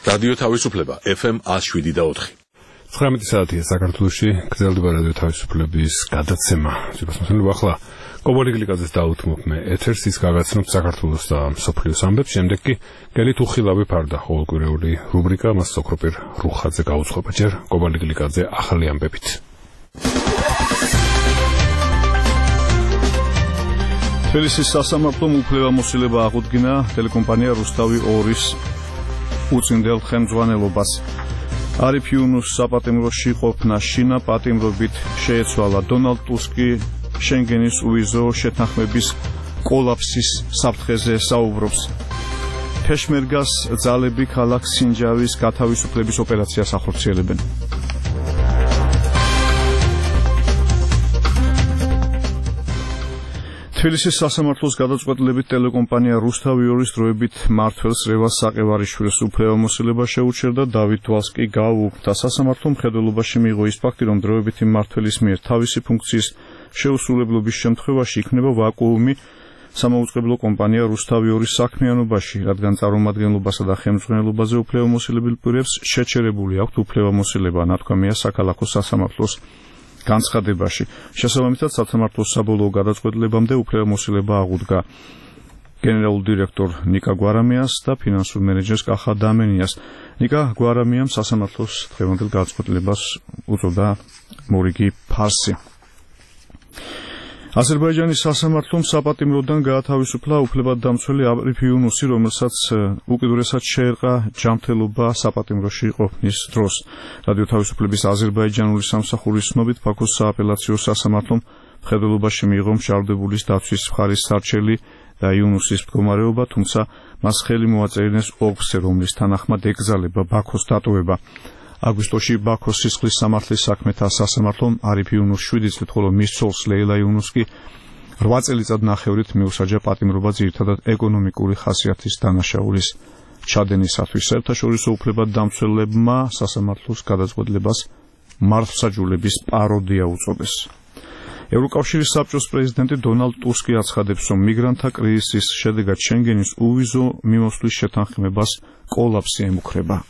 რადიო თავისუფლება FM 107.4. 19 საათია საქართველოში, გრძელდება რადიო თავისუფლების გადაცემა. ძირფასმოსილობა ახლა კობალი გლიკაძეს დაუთმობ მე ეთერს, ის გაგაცნობ საქართველოს და მსოფლიოს ამბებს, შემდეგ კი გელით უხილავი ფარდა ყოველკვირეული რუბრიკა მას სოქროპირ რუხაძე გაუძღვება. ჯერ კობალი გლიკაძე ახალი ამბებით. თბილისის სასამართლომ უფლებამოსილება აღუდგინა ტელეკომპანია რუსთავი 2-ის უწინდელ ხელმძღვანელობას. არიფ იუნუს საპატიმროში ყოფნა შინა პატიმრობით შეეცვალა. დონალდ ტუსკი შენგენის უვიზო შეთანხმების კოლაფსის საფრთხეზე საუბრობს. ფეშმერგას ძალები ქალაქ სინჯავის გათავისუფლების ოპერაციას ახორციელებენ. თბილისის სასამართლოს გადაწყვეტილებით ტელეკომპანია რუსთავი 2-ის დროებით მმართველს რევაზ საყევარიშვილს უფლებამოსილება შეუჩერდა. დავით დვალს კი გააუქმდა. სასამართლომ მხედველობაში მიიღო ის ფაქტი, რომ დროებითი მმართველის მიერ თავისი ფუნქციის შეუსრულებლობის შემთხვევაში იქნება ვაკუუმი სამაუწყებლო კომპანია რუსთავი 2-ის საქმიანობაში, რადგან წარმომადგენლობასა და ხელმძღვანელობაზე უფლებამოსილებელ პირებს შეჩერებული აქვთ უფლებამოსილება, ნათქვამია საქალაქო სასამართლოს განცხადებაში. შესაბამისად, სასამართლოს საბოლოო გადაწყვეტილებამდე უფლებამოსილება აღუდგა გენერალურ დირექტორ ნიკა გვარამიას და ფინანსურ მენეჯერს კახა დამენიას. ნიკა გვარამიამ სასამართლოს დღევანდელ გადაწყვეტილებას უწოდა მორიგი ფარსი. აზერბაიჯანის სასამართლომ საპატიმროდან გაათავისუფლა უფლებადდამცველი არიფ იუნუსი, რომელსაც უკიდურესად შეერყა ჯანმრთელობა საპატიმროში ყოფნის დროს. რადიო თავისუფლების აზერბაიჯანული სამსახურის ცნობით, ბაქოს სააპელაციო სასამართლომ მხედველობაში მიიღო მშავდებულის დაცვის მხარის სარჩელი და იუნუსის მდგომარეობა, თუმცა მას ხელი მოაწერინეს ოლქზე, რომლის თანახმად ეკრძალება ბაქოს დატოვება. აგვისტოში ბაქოს სისხლის სამართლის საქმეთა სასამართლომ არიფ იუნუსს 7 წლით, ხოლო მის ცოლს ლეილა იუნუსს კი 8 წელიწად ნახევრით მიუსაჯა პატიმრობა ძირითადად ეკონომიკური ხასიათის დანაშაულის ჩადენისათვის. საერთაშორისო უფლებადდამცველებმა სასამართლოს გადაწყვეტილებას მართლმსაჯულების პაროდია უწოდეს. ევროკავშირის საბჭოს პრეზიდენტი დონალდ ტუსკი აცხადებს, რომ მიგრანტთა კრიზისის შედეგად შენგენის უვიზო მიმოსვლის შეთანხმებას კოლაფსი ემუქრება.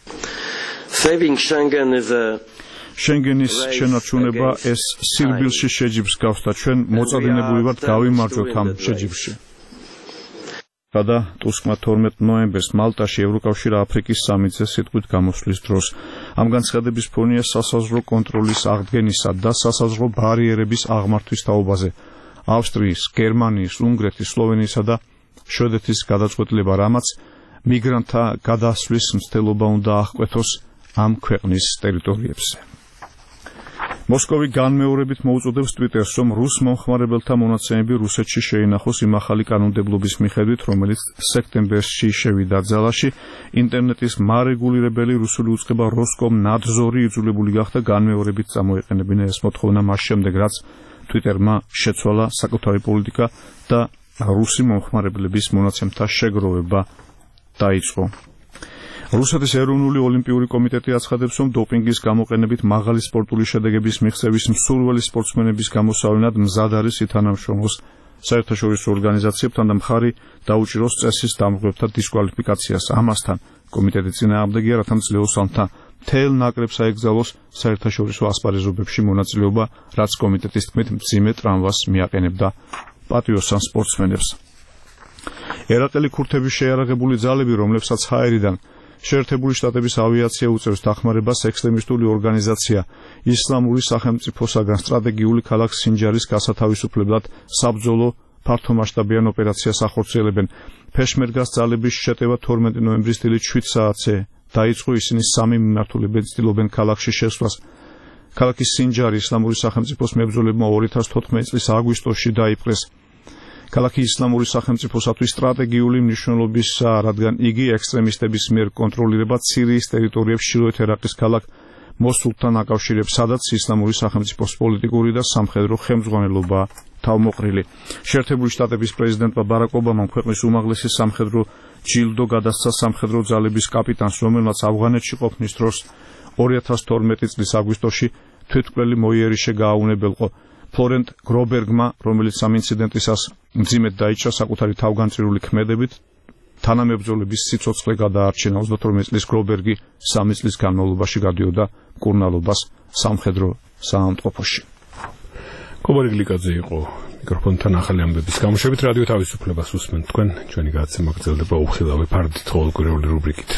შენგენის შენარჩუნება ეს სირბილში შეჯიბს გავს და ჩვენ მოწადინებული ვართ გავიმარჯვოთ ამ შეჯიბში. გადა ტუსკმა 12 ნოემბერს მალტაში ევროკავშირ აფრიკის სამიტზე სიტყვით გამოსვლის დროს. ამ განცხადების ფონია სასაზღვრო კონტროლის აღდგენისა და სასაზღვრო ბარიერების აღმართვის თაობაზე ავსტრიის, გერმანიის, უნგრეთის, სლოვენიისა და შვედეთის გადაწყვეტილება, რამაც მიგრანტთა გადასვლის მცდელობა უნდა აღკვეთოს ამ ქვეყნის ტერიტორიებზე. მოსკოვი განმეორებით მოუწოდებს ტვიტერს, რომ რუს მომხმარებელთა მონაცემები რუსეთში შეინახოს იმ ახალი კანონმდებლობის მიხედვით, რომელიც სექტემბერში შევიდა ძალაში. ინტერნეტის მარეგულირებელი რუსული უწყება როსკომნადზორი იძულებული გახდა განმეორებით წამოეყენებინა ეს მოთხოვნა მას შემდეგ, რაც ტვიტერმა შეცვალა საკუთარი პოლიტიკა და რუსი მომხმარებლების მონაცემთა შეგროვება დაიწყო. რუსეთის ეროვნული ოლიმპიური კომიტეტი აცხადებს, რომ დოპინგის გამოყენებით მაღალი სპორტული შედეგების მიღწევის მსურველი სპორტსმენების გამოსავლენად მზად არის ითანამშრომლოს საერთაშორისო ორგანიზაციებთან და მხარი დაუჭიროს წესის დამღვრებთა დისკვალიფიკაციას. ამასთან კომიტეტი წინააღმდეგია, რათა მძლეოსანთა მთელ ნაკრებს აეკრძალოს საერთაშორისო ასპარეზობებში მონაწილეობა, რაც კომიტეტის თქმით მძიმე ტრამვას მიაყენებდა პატიოსან სპორტსმენებს. ერაყელი ქურთების შეიარაღებული ძალები, რომლებსაც ჰაერიდან შეერთებული შტატების ავიაცია უწევს დახმარებას, ექსტრემისტული ორგანიზაცია ისლამური სახელმწიფოსაგან სტრატეგიული ქალაქ სინჯარის გასათავისუფლებლად საბრძოლო ფართომასშტაბიან ოპერაციას ახორციელებენ. ფეშმერგას ძალების შეტევა 12 ნოემბრის დილით 7 საათზე დაიწყო. ისინი 3 მიმართულებებით ცდილობენ ქალაქში შესვლას. ქალაქის სინჯარი ისლამური სახელმწიფოს მებრძოლებმა 2014 წლის აგვისტოში დაიპყრეს. ქალაქი ისლამური სახელმწიფოსათვის სტრატეგიული მნიშვნელობისაა, რადგან იგი ექსტრემისტების მიერ კონტროლირებად სირიის ტერიტორიებს ჩრდილოეთ ერაყის ქალაქ მოსულთან აკავშირებს, სადაც ისლამური სახელმწიფოს პოლიტიკური და სამხედრო ხელმძღვანელობა თავმოყრილი. შეერთებული შტატების პრეზიდენტმა ბარაკ ობამამ ქვეყნის უმაღლესი სამხედრო ჯილდო გადასცა სამხედრო ძალების კაპიტანს, რომელმაც ავღანეთში ყოფნის დროს 2012 წლის აგვისტოში თვითმკვლელი მოიერიშე გააუნებელყო. ფლორენტ გრობერგმა, რომელიც ამ ინციდენტისას მძიმედ დაიჭრა საკუთარი თავგანწირული ქმედებით, თანამებრძოლების სიცოცხლე გადაარჩინა 38 წლის გრობერგი 3 წლის განმავლობაში გადიოდა მკურნალობას სამხედრო საავადმყოფოში. კობარი გლიკაძე იყო მიკროფონთან ახალი ამბების გამოშვებით რადიო თავისუფლებას უსმენთ თქვენ ჩვენი გადაცემა გრძელდება უხილავი ფარდით ყოველკვირეული რუბრიკით.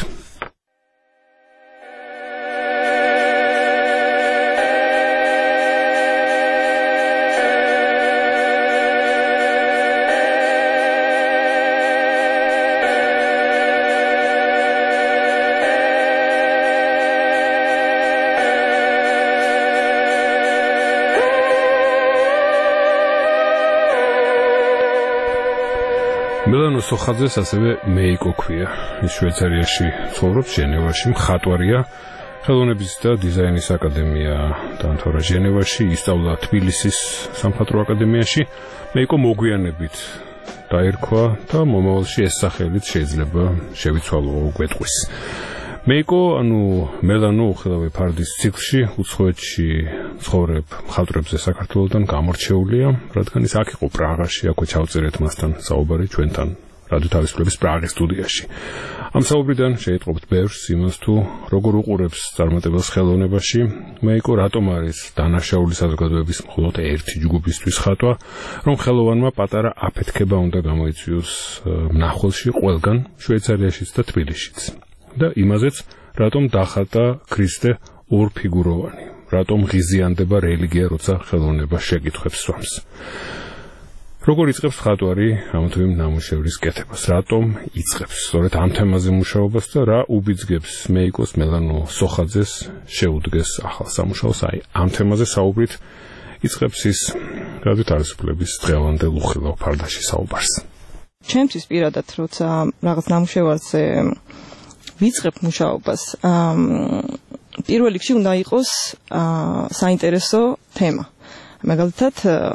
მელანო სოხაძეს ასევე მეიკო ქვია. ის შვეიცარიაში ცხოვრობს, ჟენევაში მხატვარია. ხელოვნების და დიზაინის აკადემია დაამთავრა ჟენევაში, ისწავლა თბილისის სამხატვრო აკადემიაში. მეიკო მოგვიანებით დაერქვა და მომავალში ეს სახელით შეიძლება შევიცვალო გვეტყვის. მეიკო, მელანო უხილავი ფარდის ციკლში უცხოეთში ცხოვრებ მხატვრებზე საქართველოსთან გამორჩეულია, რადგან ის აქ იყო პრაღაში, აქვე ჩავწერეთ მასთან საუბარი ჩვენთან რადიო თავისუფლების პრაღის სტუდიაში. ამ საუბრიდან შეიტყობთ ბევრს იმას თუ როგორ უყურებს წარმატებელს ხელოვნებაში, მეიკო რატომ არის დანაშაული საზოგადოების მხოლოდ ერთი ჯგუფისთვის ხატვა, რომ ხელოვანმა პატარა აფეთქება უნდა გამოიწვიოს მნახველში ყველგან, შვეიცარიაშიც და თბილისშიც. და იმაზეც რატომ დახატა ქრისტე ორფიგუროვანი, რატომ ღიზიანდება რელიგია, როცა ხელოვნება შეკითხვებს სვამს. როგორ იწყებს მხატვარი ამ თუ იმ ნამუშევრის კეთებას, რატომ იწყებს სწორედ ამ თემაზე მუშაობას და რა უბიძგებს მეიკოს მელანო სოხაძეს შეუდგეს ახალ სამუშაოს, აი ამ თემაზე საუბრით იწყებს ის რადიო თავისუფლების დღევანდელ უხილავ ფარდაში საუბარს. ჩემთვის პირადად როცა რაღაც ნამუშევარზე ვიწყებ მუშაობას, პირველ რიგში უნდა იყოს საინტერესო თემა. მაგალითად,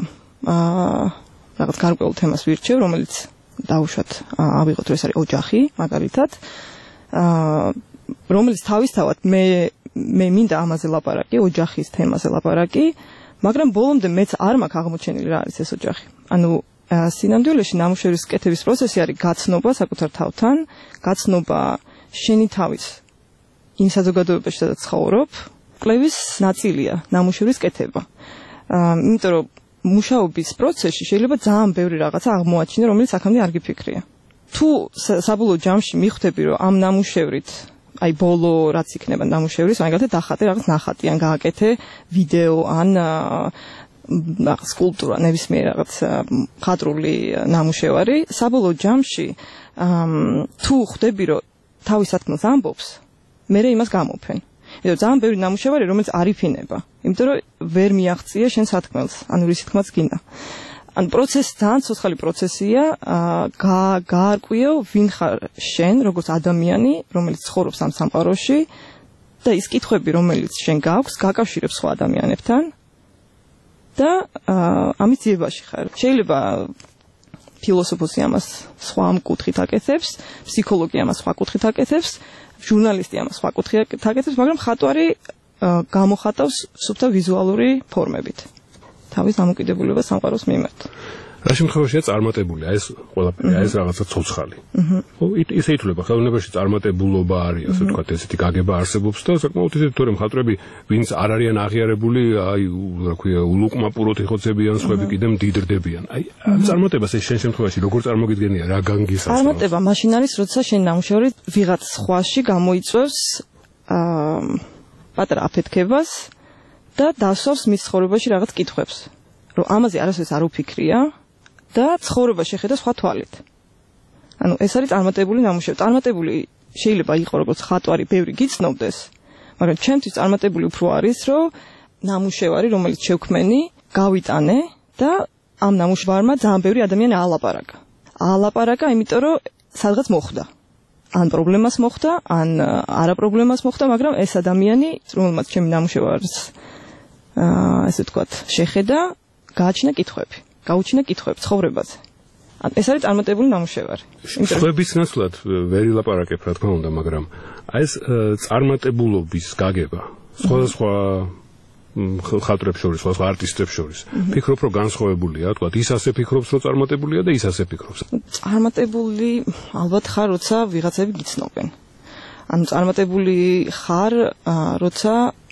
რაღაც გარკვეულ თემას ვირჩევ, რომელიც დავუშვათ, ავიღოთ, რომ ეს არის ოჯახი, მაგალითად, რომელიც თავისთავად მე მინდა ამაზე ლაპარაკი, ოჯახის თემაზე ლაპარაკი, მაგრამ ბოლომდე მეც არ მაქვს აღმოჩენილი რა არის ეს ოჯახი. სინამდვილეში ნამუშევრის კეთების პროცესი არის გაცნობა საკუთარ თავთან, გაცნობა შენი თავის იმ საზოგადოებაში, სადაც ცხოვრობ, კვლევის ნაწილია ნამუშევრის კეთება. იმიტომ რომ მუშაობის პროცესში შეიძლება ძალიან ბევრი რაღაცა აღმოაჩინო, რომელიც აქამდე არ გიფიქრია. თუ საბოლოო ჯამში მიხვდები, რომ ამ ნამუშევრით, აი ბოლო რაც იქნება ნამუშევრის, მაგალითად დახატე რაღაც ნახატი, ან გააკეთე ვიდეო, ან სკულპტურა, ნებისმიერ რაღაც მხატვრული ნამუშევარი, საბოლოო ჯამში თუ ხვდები, რომ თავის სათქმელს ამბობს, მე იმას გამოფენ. იმიტომ ძალიან ბევრი ნამუშევარი, რომელიც არ იფინება, იმიტომ რომ ვერ მიაღწია შენ სათქმელს, ანუ რის თქმაც გინდა. პროცესი ძალიან ცოცხალი პროცესია, გაარკვიო ვინ ხარ შენ, როგორც ადამიანი, რომელიც ცხოვრობს ამ სამყაროში და ის კითხვები, რომელიც შენ გაქვს, გაკავშირებს სხვა ადამიანებთან და ამის ძიებაში ხარ. შეიძლება ფილოსოფოსი ამას სხვა კუთხით აკეთებს, ფსიქოლოგი ამას სხვა კუთხით აკეთებს, ჟურნალისტი ამას სხვა კუთხით აკეთებს, მაგრამ მხატვარი გამოხატავს სუფთა ვიზუალური ფორმებით თავის დამოკიდებულებას სამყაროს მიმართ. რა შემთხვევაშია წარმატებული, ეს ყველაფერი, ეს რაღაცა ცოცხალი. ისე ითვლება, ხელოვნებაში წარმატებულობა არის, ასე ვთქვათ, ესეთი გაგება არსებობს და საკმაოდ ისეთი თორე მხატვრები, ვინც არ არიან აღიარებული, აი, რა ქვია, ულუკმაპუროთ იხოცებიან, სხვები კიდე მდიდრდებიან. აი, წარმატებას ეს შენ შემთხვევაში როგორ წარმოგიდგენია, რა განგისავს? წარმატება მაშინ არის, როცა შენ ნამუშევარი ვიღაც სხვაში გამოიწვევს პატარა აფეთქებას და დასვავს მის ცხოვრებაში რაღაც კითხვებს, რომ ამაზე არასოდეს არ უფიქრია და ცხოვრება შეხედა სხვა თვალით. ეს არის წარმატებული ნამუშევარი. წარმატებული შეიძლება იყოს როგორც ხატვარი, ბევრი გიცნობდეს, მაგრამ ჩემთვის წარმატებული უფრო არის, რომ ნამუშევარი, რომელიც შევქმენი, გავიტანე და ამ ნამუშევარმა ძალიან ბევრი ადამიანი აალაპარაკა, იმიტომ რომ სადღაც მოხვდა. ან პრობლემას მოხვდა, ან არა პრობლემას მოხვდა, მაგრამ ეს ადამიანი, რომელმაც ჩემი ნამუშევარს ესე ვთქვათ, შეხედა, გაუჩინა კითხვები ცხოვრებაზე. ეს არის წარმატებული ნამუშევარი. სხვების ნაცვლად ვერ ილაპარაკებ, რა თქმა უნდა, მაგრამ ეს წარმატებულობის გაგება სხვადასხვა ხატრებს შორის, სხვა არტისტებს შორის. ფიქრობ, რომ განსხვავებულია, თქვა, ის ასე ფიქრობს, რომ წარმატებულია და ის ასე ფიქრობს. წარმატებული ალბათ ხარ, როცა ვიღაცები გიცნობენ. ანუ წარმატებული ხარ, როცა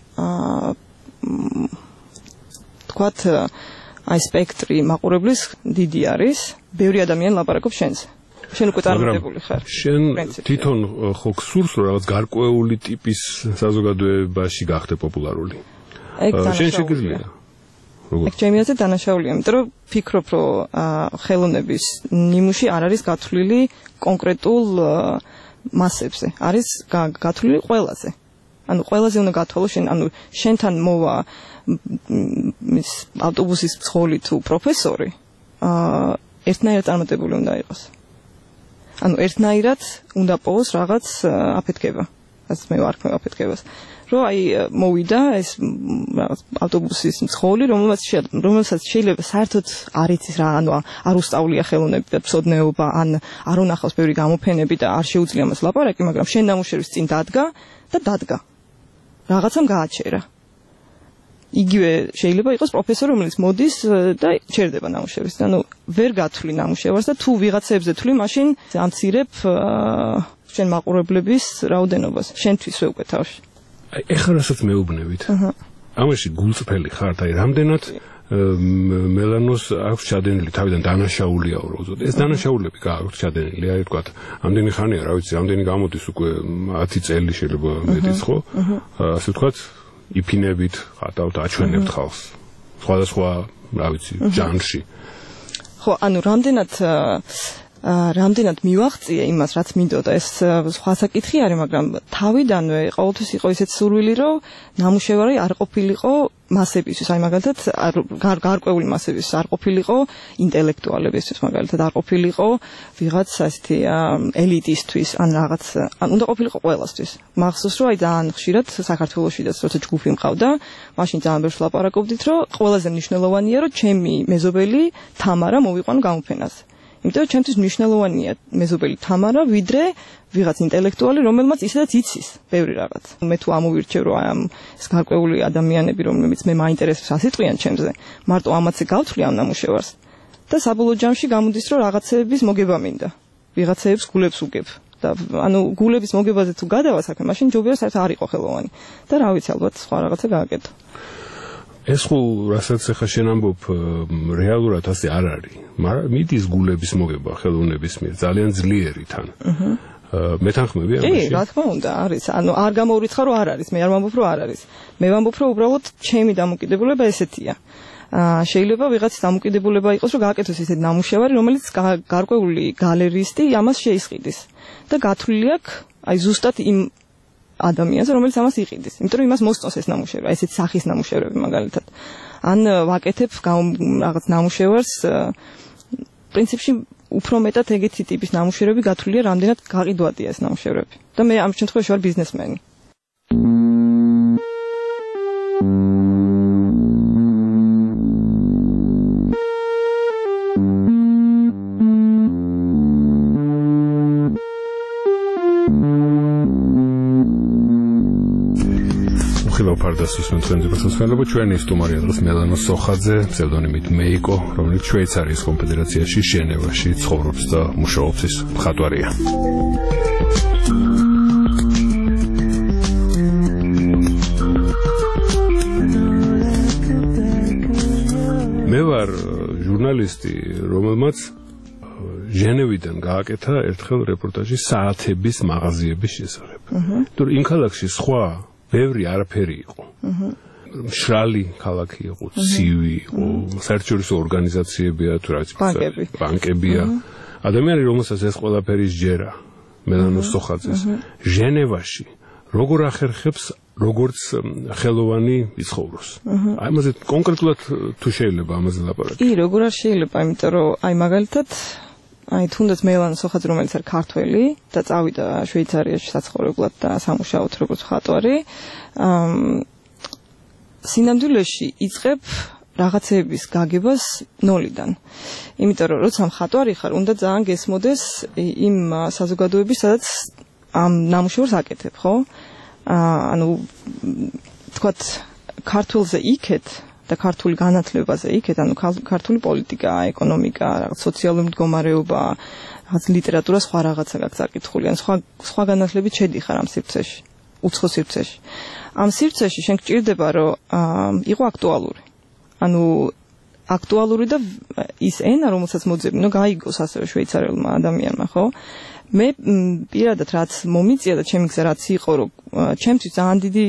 თქვათ, აი სპექტრი მაყურებლის დიდი არის, ბევრი ადამიანი ლაპარაკობს შენზე. შენ უკვე წარმატებული ხარ. შენ თვითონ ხო გსურს, რომ რაღაც გარკვეული ტიპის საზოგადოებაში გახდე პოპულარული. შენ შეგიძლია. ეგ ჩემი აზრით დანაშაულია, იმიტომ რომ ფიქრობ, რომ ხელოვნების ნიმუში არ არის გათვლილი კონკრეტულ მასებზე, არის გათვლილი ყველაზე. ანუ ყველაზე უნდა გათვალო შენ, ანუ შენთან მოვა ის ავტობუსის მძღოლი თუ პროფესორი, ერთნაირად წარმატებული უნდა იყოს. ანუ ერთნაირად უნდა პოვოს რაღაც აფეთქება. რაც მე ვარ აფეთქებას. რომ აი მოვიდა ეს რაღაც ავტობუსის მძღოლი, რომელსაც შეიძლება საერთოდ არ იცის რა, ანუ არ უსწავლია ხელოვნები და მცოდნეობა, ან არ უნახავს ბევრი გამოფენები და არ შეუძლია მას ლაპარაკი, მაგრამ შენ ნამუშევრის წინ დადგა და დადგა. რაღაცამ გააჩერა. იგივე შეიძლება იყოს პროფესორი, რომელიც მოდის და ჩერდება ნამუშევრის. ანუ ვერ გათვლი ნამუშევარს და თუ ვიღაცებზე თვლი, მაშინ ამცირებ შენ მაყურებლების რაოდენობას. შენთვისვე უკვე თავში. ეხლა რასაც მეუბნებით. ამაში გულწრფელი ხართ, აი რამდენად მელანოს აქვს ჩადენილი თავიდან დანაშაულია უბრალოდ. ეს დანაშაულები გააქვს ჩადენილი, აი თქვათ, ამდენი ხანია, რა ვიცი, ამდენი გამოდის უკვე 10 წელი შეიძლება მეტიც ხო? ასე ვთქვათ, იფინებით, ხატავთ, აჩვენებთ ხალხს. სხვადასხვა, რა ვიცი, ჟანრში. ხო, ანუ რამდენად მივაღწია იმას, რაც მინდოდა, ეს სხვა საკითხი არის, მაგრამ თავიდანვე ყოველთვის იყო ისეთ სურვილი, რომ ნამუშევარი არ ყოფილიყო მასებისთვის, აი მაგალითად, გარკვეული მასებისთვის არ ყოფილიყო ინტელექტუალებისთვის, მაგალითად, არ ყოფილიყო ვიღაც ასეთი ელიტისთვის, ან რაღაც, ან უნდა ყოფილიყო ყველასთვის. მახსოვს, რომ აი ძალიან ხშირად საქართველოშიც, როცა ჯგუფი მყავდა, მაშინ ძალიან ბევრს ლაპარაკობდით, რომ ყველაზე მნიშვნელოვანია, რომ ჩემი მეზობელი თამარა მოვიყვანო გამოფენაზე. იმიტომ რომ ჩემთვის მნიშვნელოვანია მეზობელი თამარა, ვიდრე ვიღაც ინტელექტუალი, რომელმაც ისედაც იცის ბევრი რაღაც. მე თუ ამოვირჩევ, რომ ამ ეს გარკვეული ადამიანები, რომლებიც მე მაინტერესებს, ასიტყვიან ჩემზე, მარტო ამაცე გავთვლი ამ ნამუშევარს და საბოლოო ჯამში გამოდის, რომ რაღაცების მოგება მინდა. ვიღაცებს გულებს უგებ. და ანუ გულების მოგებაზე თუ გადავა საქმე, მაშინ ჯობია საერთოდ არ იყო ხელოვანი. და რა ვიცი, ალბათ სხვა რაღაცა გააკეთო. ეს ხო რასაც ახლა შენ ამბობ რეალურად ასე არ არის, მაგრამ მიდის გულების მოგება ხელოვნების მიერ ძალიან ძლიერი თან. მეთანხმები ამაში? კი, რა თქმა უნდა, არის. ანუ არ გამოურიცხა რომ არ არის, მე არ ვამბობ რომ არ არის. მე ვამბობ რომ უბრალოდ ჩემი დამოკიდებულება ესეთია. შეიძლება ვიღაც დამოკიდებულება იყოს რომ გააკეთოს ისეთი ნამუშევარი, რომელიც გარკვეული გალერისტი ამას შეისყიდის. და გათვლილი აქვს აი ზუსტად იმ ადამიანს, რომელიც ამას იყიდის. იმიტომ რომ იმას მოსწონს ეს ნამუშევარი, ესეთ სახის ნამუშევრები მაგალითად. ან ვაკეთებ რაღაც ნამუშევარს, პრინციპში უფრო მეტად ეგეთი ტიპის ნამუშევრები გათვლილია, რამდენად გაყიდვადია ეს ნამუშევრები. და მე ამ შემთხვევაში ვარ ბიზნესმენი. ფარდასის თქვენზე გასასვლელობა ჩვენი სტუმარია დღეს მელანო სოხაძე, ფსევდონიმით მეიკო, რომელიც შვეიცარიის კონფედერაციაში ჟენევაში ცხოვრობს და მუშაობს, ის მხატვარია. მე ვარ ჟურნალისტი, რომელმაც ჟენევიდან გააკეთა ერთხელ რეპორტაჟი საათების მაღაზიების შესახებ. თუ იმ ქალაქში სხვა ბევრი არაფერი იყო. მშრალი ქალაქი იყო, ცივი იყო, საერთაშორისო ორგანიზაციებია, თუ რა ვიცი, ბანკებია. ადამიანი, რომელსაც ეს ყველაფერი სჯერა, მელანო სოხაძეს, ჟენევაში როგორ ახერხებს, როგორც ხელოვანი იცხოვროს. აი ამაზე კონკრეტულად თუ შეიძლება ამაზე ლაპარაკი. კი, როგორ არ შეიძლება, იმიტომ რომ აი მაგალითად აი თუნდაც მელანო სოხაძე, რომელიც არის ქართველი და წავიდა შვეიცარიაში საცხოვრებლად და სამუშაოდ როგორც მხატვარი, სინამდვილეში იწყებ რაღაცების გაგებას ნოლიდან. იმიტომ რომ როცა მხატვარი ხარ, უნდა ძალიან გესმოდეს იმ საზოგადოების, სადაც ამ ნამუშევრს აკეთებ, ხო? ანუ თქვათ ქართულზე იქეთ და ქართული განათლებაზე იქეთ, ანუ ქართული პოლიტიკა, ეკონომიკა, რაღაც სოციალური მდგომარეობა, რაღაც ლიტერატურა, სხვა რაღაცა გაქვს აკითხული, ან სხვა განათლებით შედიხარ ამ სივრცეში, უცხო სივრცეში. ამ სივრცეში შენ გჭირდება, რომ იყო აქტუალური. ანუ აქტუალური და ის ენა, რომელსაც მოძებნო, გაიგოს ასევე შვეიცარიელმა ადამიანმა, ხო? მე პირადად რაც მომიწია და ჩემი გზა რაც იყო, რომ ჩემთვის ძალიან დიდი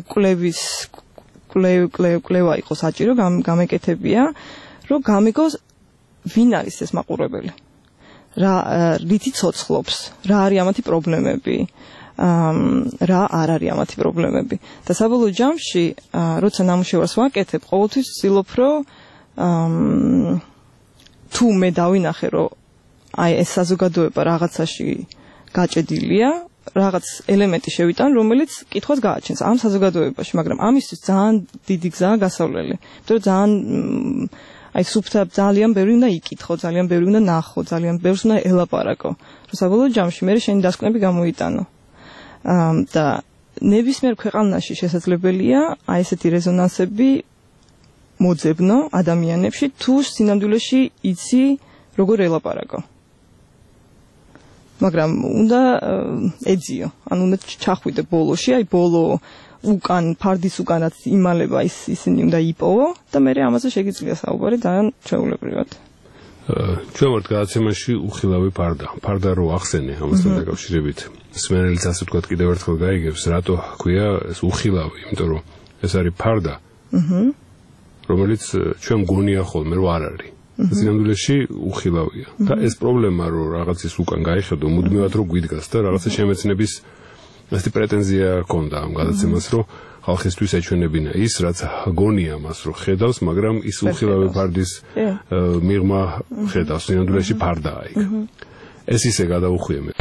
კლევა იყო საჭირო, გამეკეთებია, რომ გამიგოს ვინ არის ეს მაყურებელი. რითი ცოცხლობს, რა არის ამათი პრობლემები, რა არ არის ამათი პრობლემები. და საბოლოო ჯამში, როცა ნამუშევარს ვაკეთებ, ყოველთვის ვცდილობ, რომ თუ მე დავინახე, რომ აი ეს საზოგადოება რაღაცაში გაჭედილია, რაღაც ელემენტი შევიტან, რომელიც კითხვას გააჩენს ამ საზოგადოებაში, მაგრამ ამისთვის ძალიან დიდი გზაა გასავლელი. იმიტომ რომ ძალიან აი სუფთა ძალიან ბევრი უნდა იკითხო, ძალიან ბევრი უნდა ნახო, ძალიან ბევრს უნდა ელაპარაკო. რომ საბოლოო ჯამში მე შენი დასკვნები გამოიტანო. და ნებისმიერ ქვეყანაში შესაძლებელია აი ესეთი რეზონანსები მოძებნო ადამიანებში, თუ სინამდვილეში იცი როგორ ელაპარაკო. მაგრამ უნდა ეძიო, ანუ უნდა ჩახვიდე ბოლოში, აი ბოლო უკან ფარდის უკანაც იმალება ისინი უნდა იპოვო და მე ამაზე შეგიძლია საუბარი ძალიან ჩვეულებრივად. ჩვენ ვართ გადაცემაში უხილავი ფარდა რო ახსენე ამასთან დაკავშირებით. სმენელიც ასე ვთქვათ კიდევ ერთხელ გაიგებს, რატო ქვია ეს უხილავი, იმიტომ რომ ეს არის ფარდა. რომელიც ჩვენ გონია ხოლმე რომ არ არის. სინამდვილეში უხილავია. და ეს პრობლემა რომ რაღაცის უკან გაიხედო, მუდმივად რომ გვიდგას და რაღაცა შემეცნების ასეთი პრეტენზია ჰქონდა ამ გადაცემას, რომ ხალხისთვის ეჩვენებინა ის, რაც გონია მას რომ ხედავს, მაგრამ ის უხილავი ფარდის მიღმა ხედავს, სინამდვილეში ფარდაა იქ. ეს ისე გადაუხვია მე.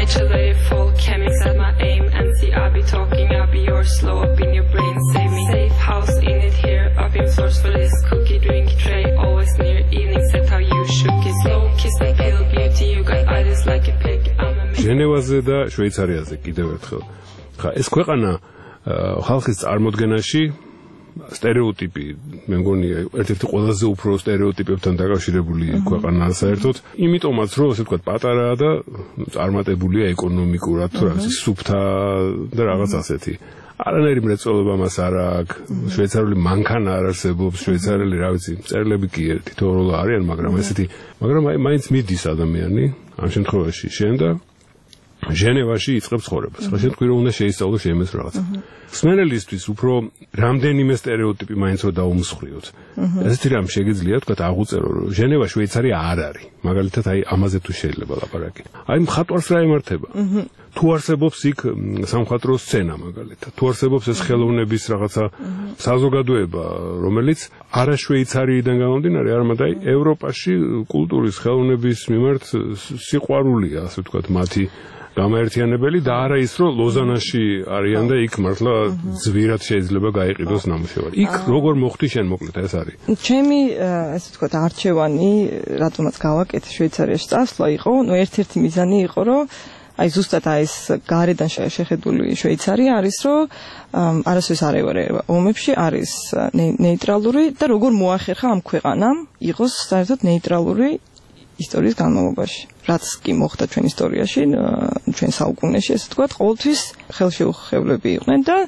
ჟენევაზე და შვეიცარიაზე კიდევ ერთხელ. ხა ეს ქვეყანა ხალხის წარმოდგენაში სტერეოტიპი, მე მგონია ერთ-ერთი ყველაზე უფრო სტერეოტიპებთან დაკავშირებული ქვეყანაა საერთოდ. იმიტომაც რომ ასე ვთქვათ პატარაა და წარმატებულია ეკონომიკურად, თუ რაღაც სუფთა და რაღაც ასეთი. არანაირი მრეწველობა მას არ აქვს. შვეიცარიული მანქანა არ არსებობს, შვეიცარიელი, რა ვიცი, მწერლები კი თითოეულ არიან, მაგრამ აი მაინც მიდის ადამიანი ამ შემთხვევაში შენ და ჟენევაში იწყებს ცხოვრებას. რა შენ თქვი რომ უნდა შეისწავლო შემეს რაღაცა. სმენელისთვის უფრო რამდენიმე სტერეოტიპი მაინც რომ დაუმსხვრიოთ. ესეთი რამ შეგიძლია თქვა აღუწერო რომ ჟენევა შვეიცარია არ არის. მაგალითად აი ამაზე თუ შეიძლება ლაპარაკი. აი მხატვარს რა ემართება? თუ არსებობს იქ სამხატვრო სცენა მაგალითად, თუ არსებობს ეს ხელოვნების რაღაცა საზოგადოება, რომელიც არა შვეიცარიიდან გამომდინარე, არამედ აი ევროპაში კულტურის ხელოვნების მიმართ სიყვარულია, ასე ვთქვათ, მათი გამაერთიანებელი და არა ის რომ ლოზანაში არიან და იქ მართლა ძვირად შეიძლება გაიყიდოს ნამუშევარი. იქ როგორ მოხდი შენ მოკლედ ეს არის? ჩემი ასე ვთქვათ არჩევანი, რატომაც გავაკეთე შვეიცარიაში წასვლა იყო, ერთ-ერთი მიზანი იყო, რომ აი ზუსტად ეს გარედან შეხედული შვეიცარია არის, რომ არასოდეს არ ევარეება ომებში, არის ნეიტრალური და როგორ მოახერხა ამ ქვეყანამ იყოს საერთოდ ნეიტრალური ისტორიის განმავლობაში. რაც კი მოხდა ჩვენ ისტორიაში, ჩვენ საუკუნეში, ესე ვთქვათ, ყოველთვის ხელშეუხებლები იყვნენ და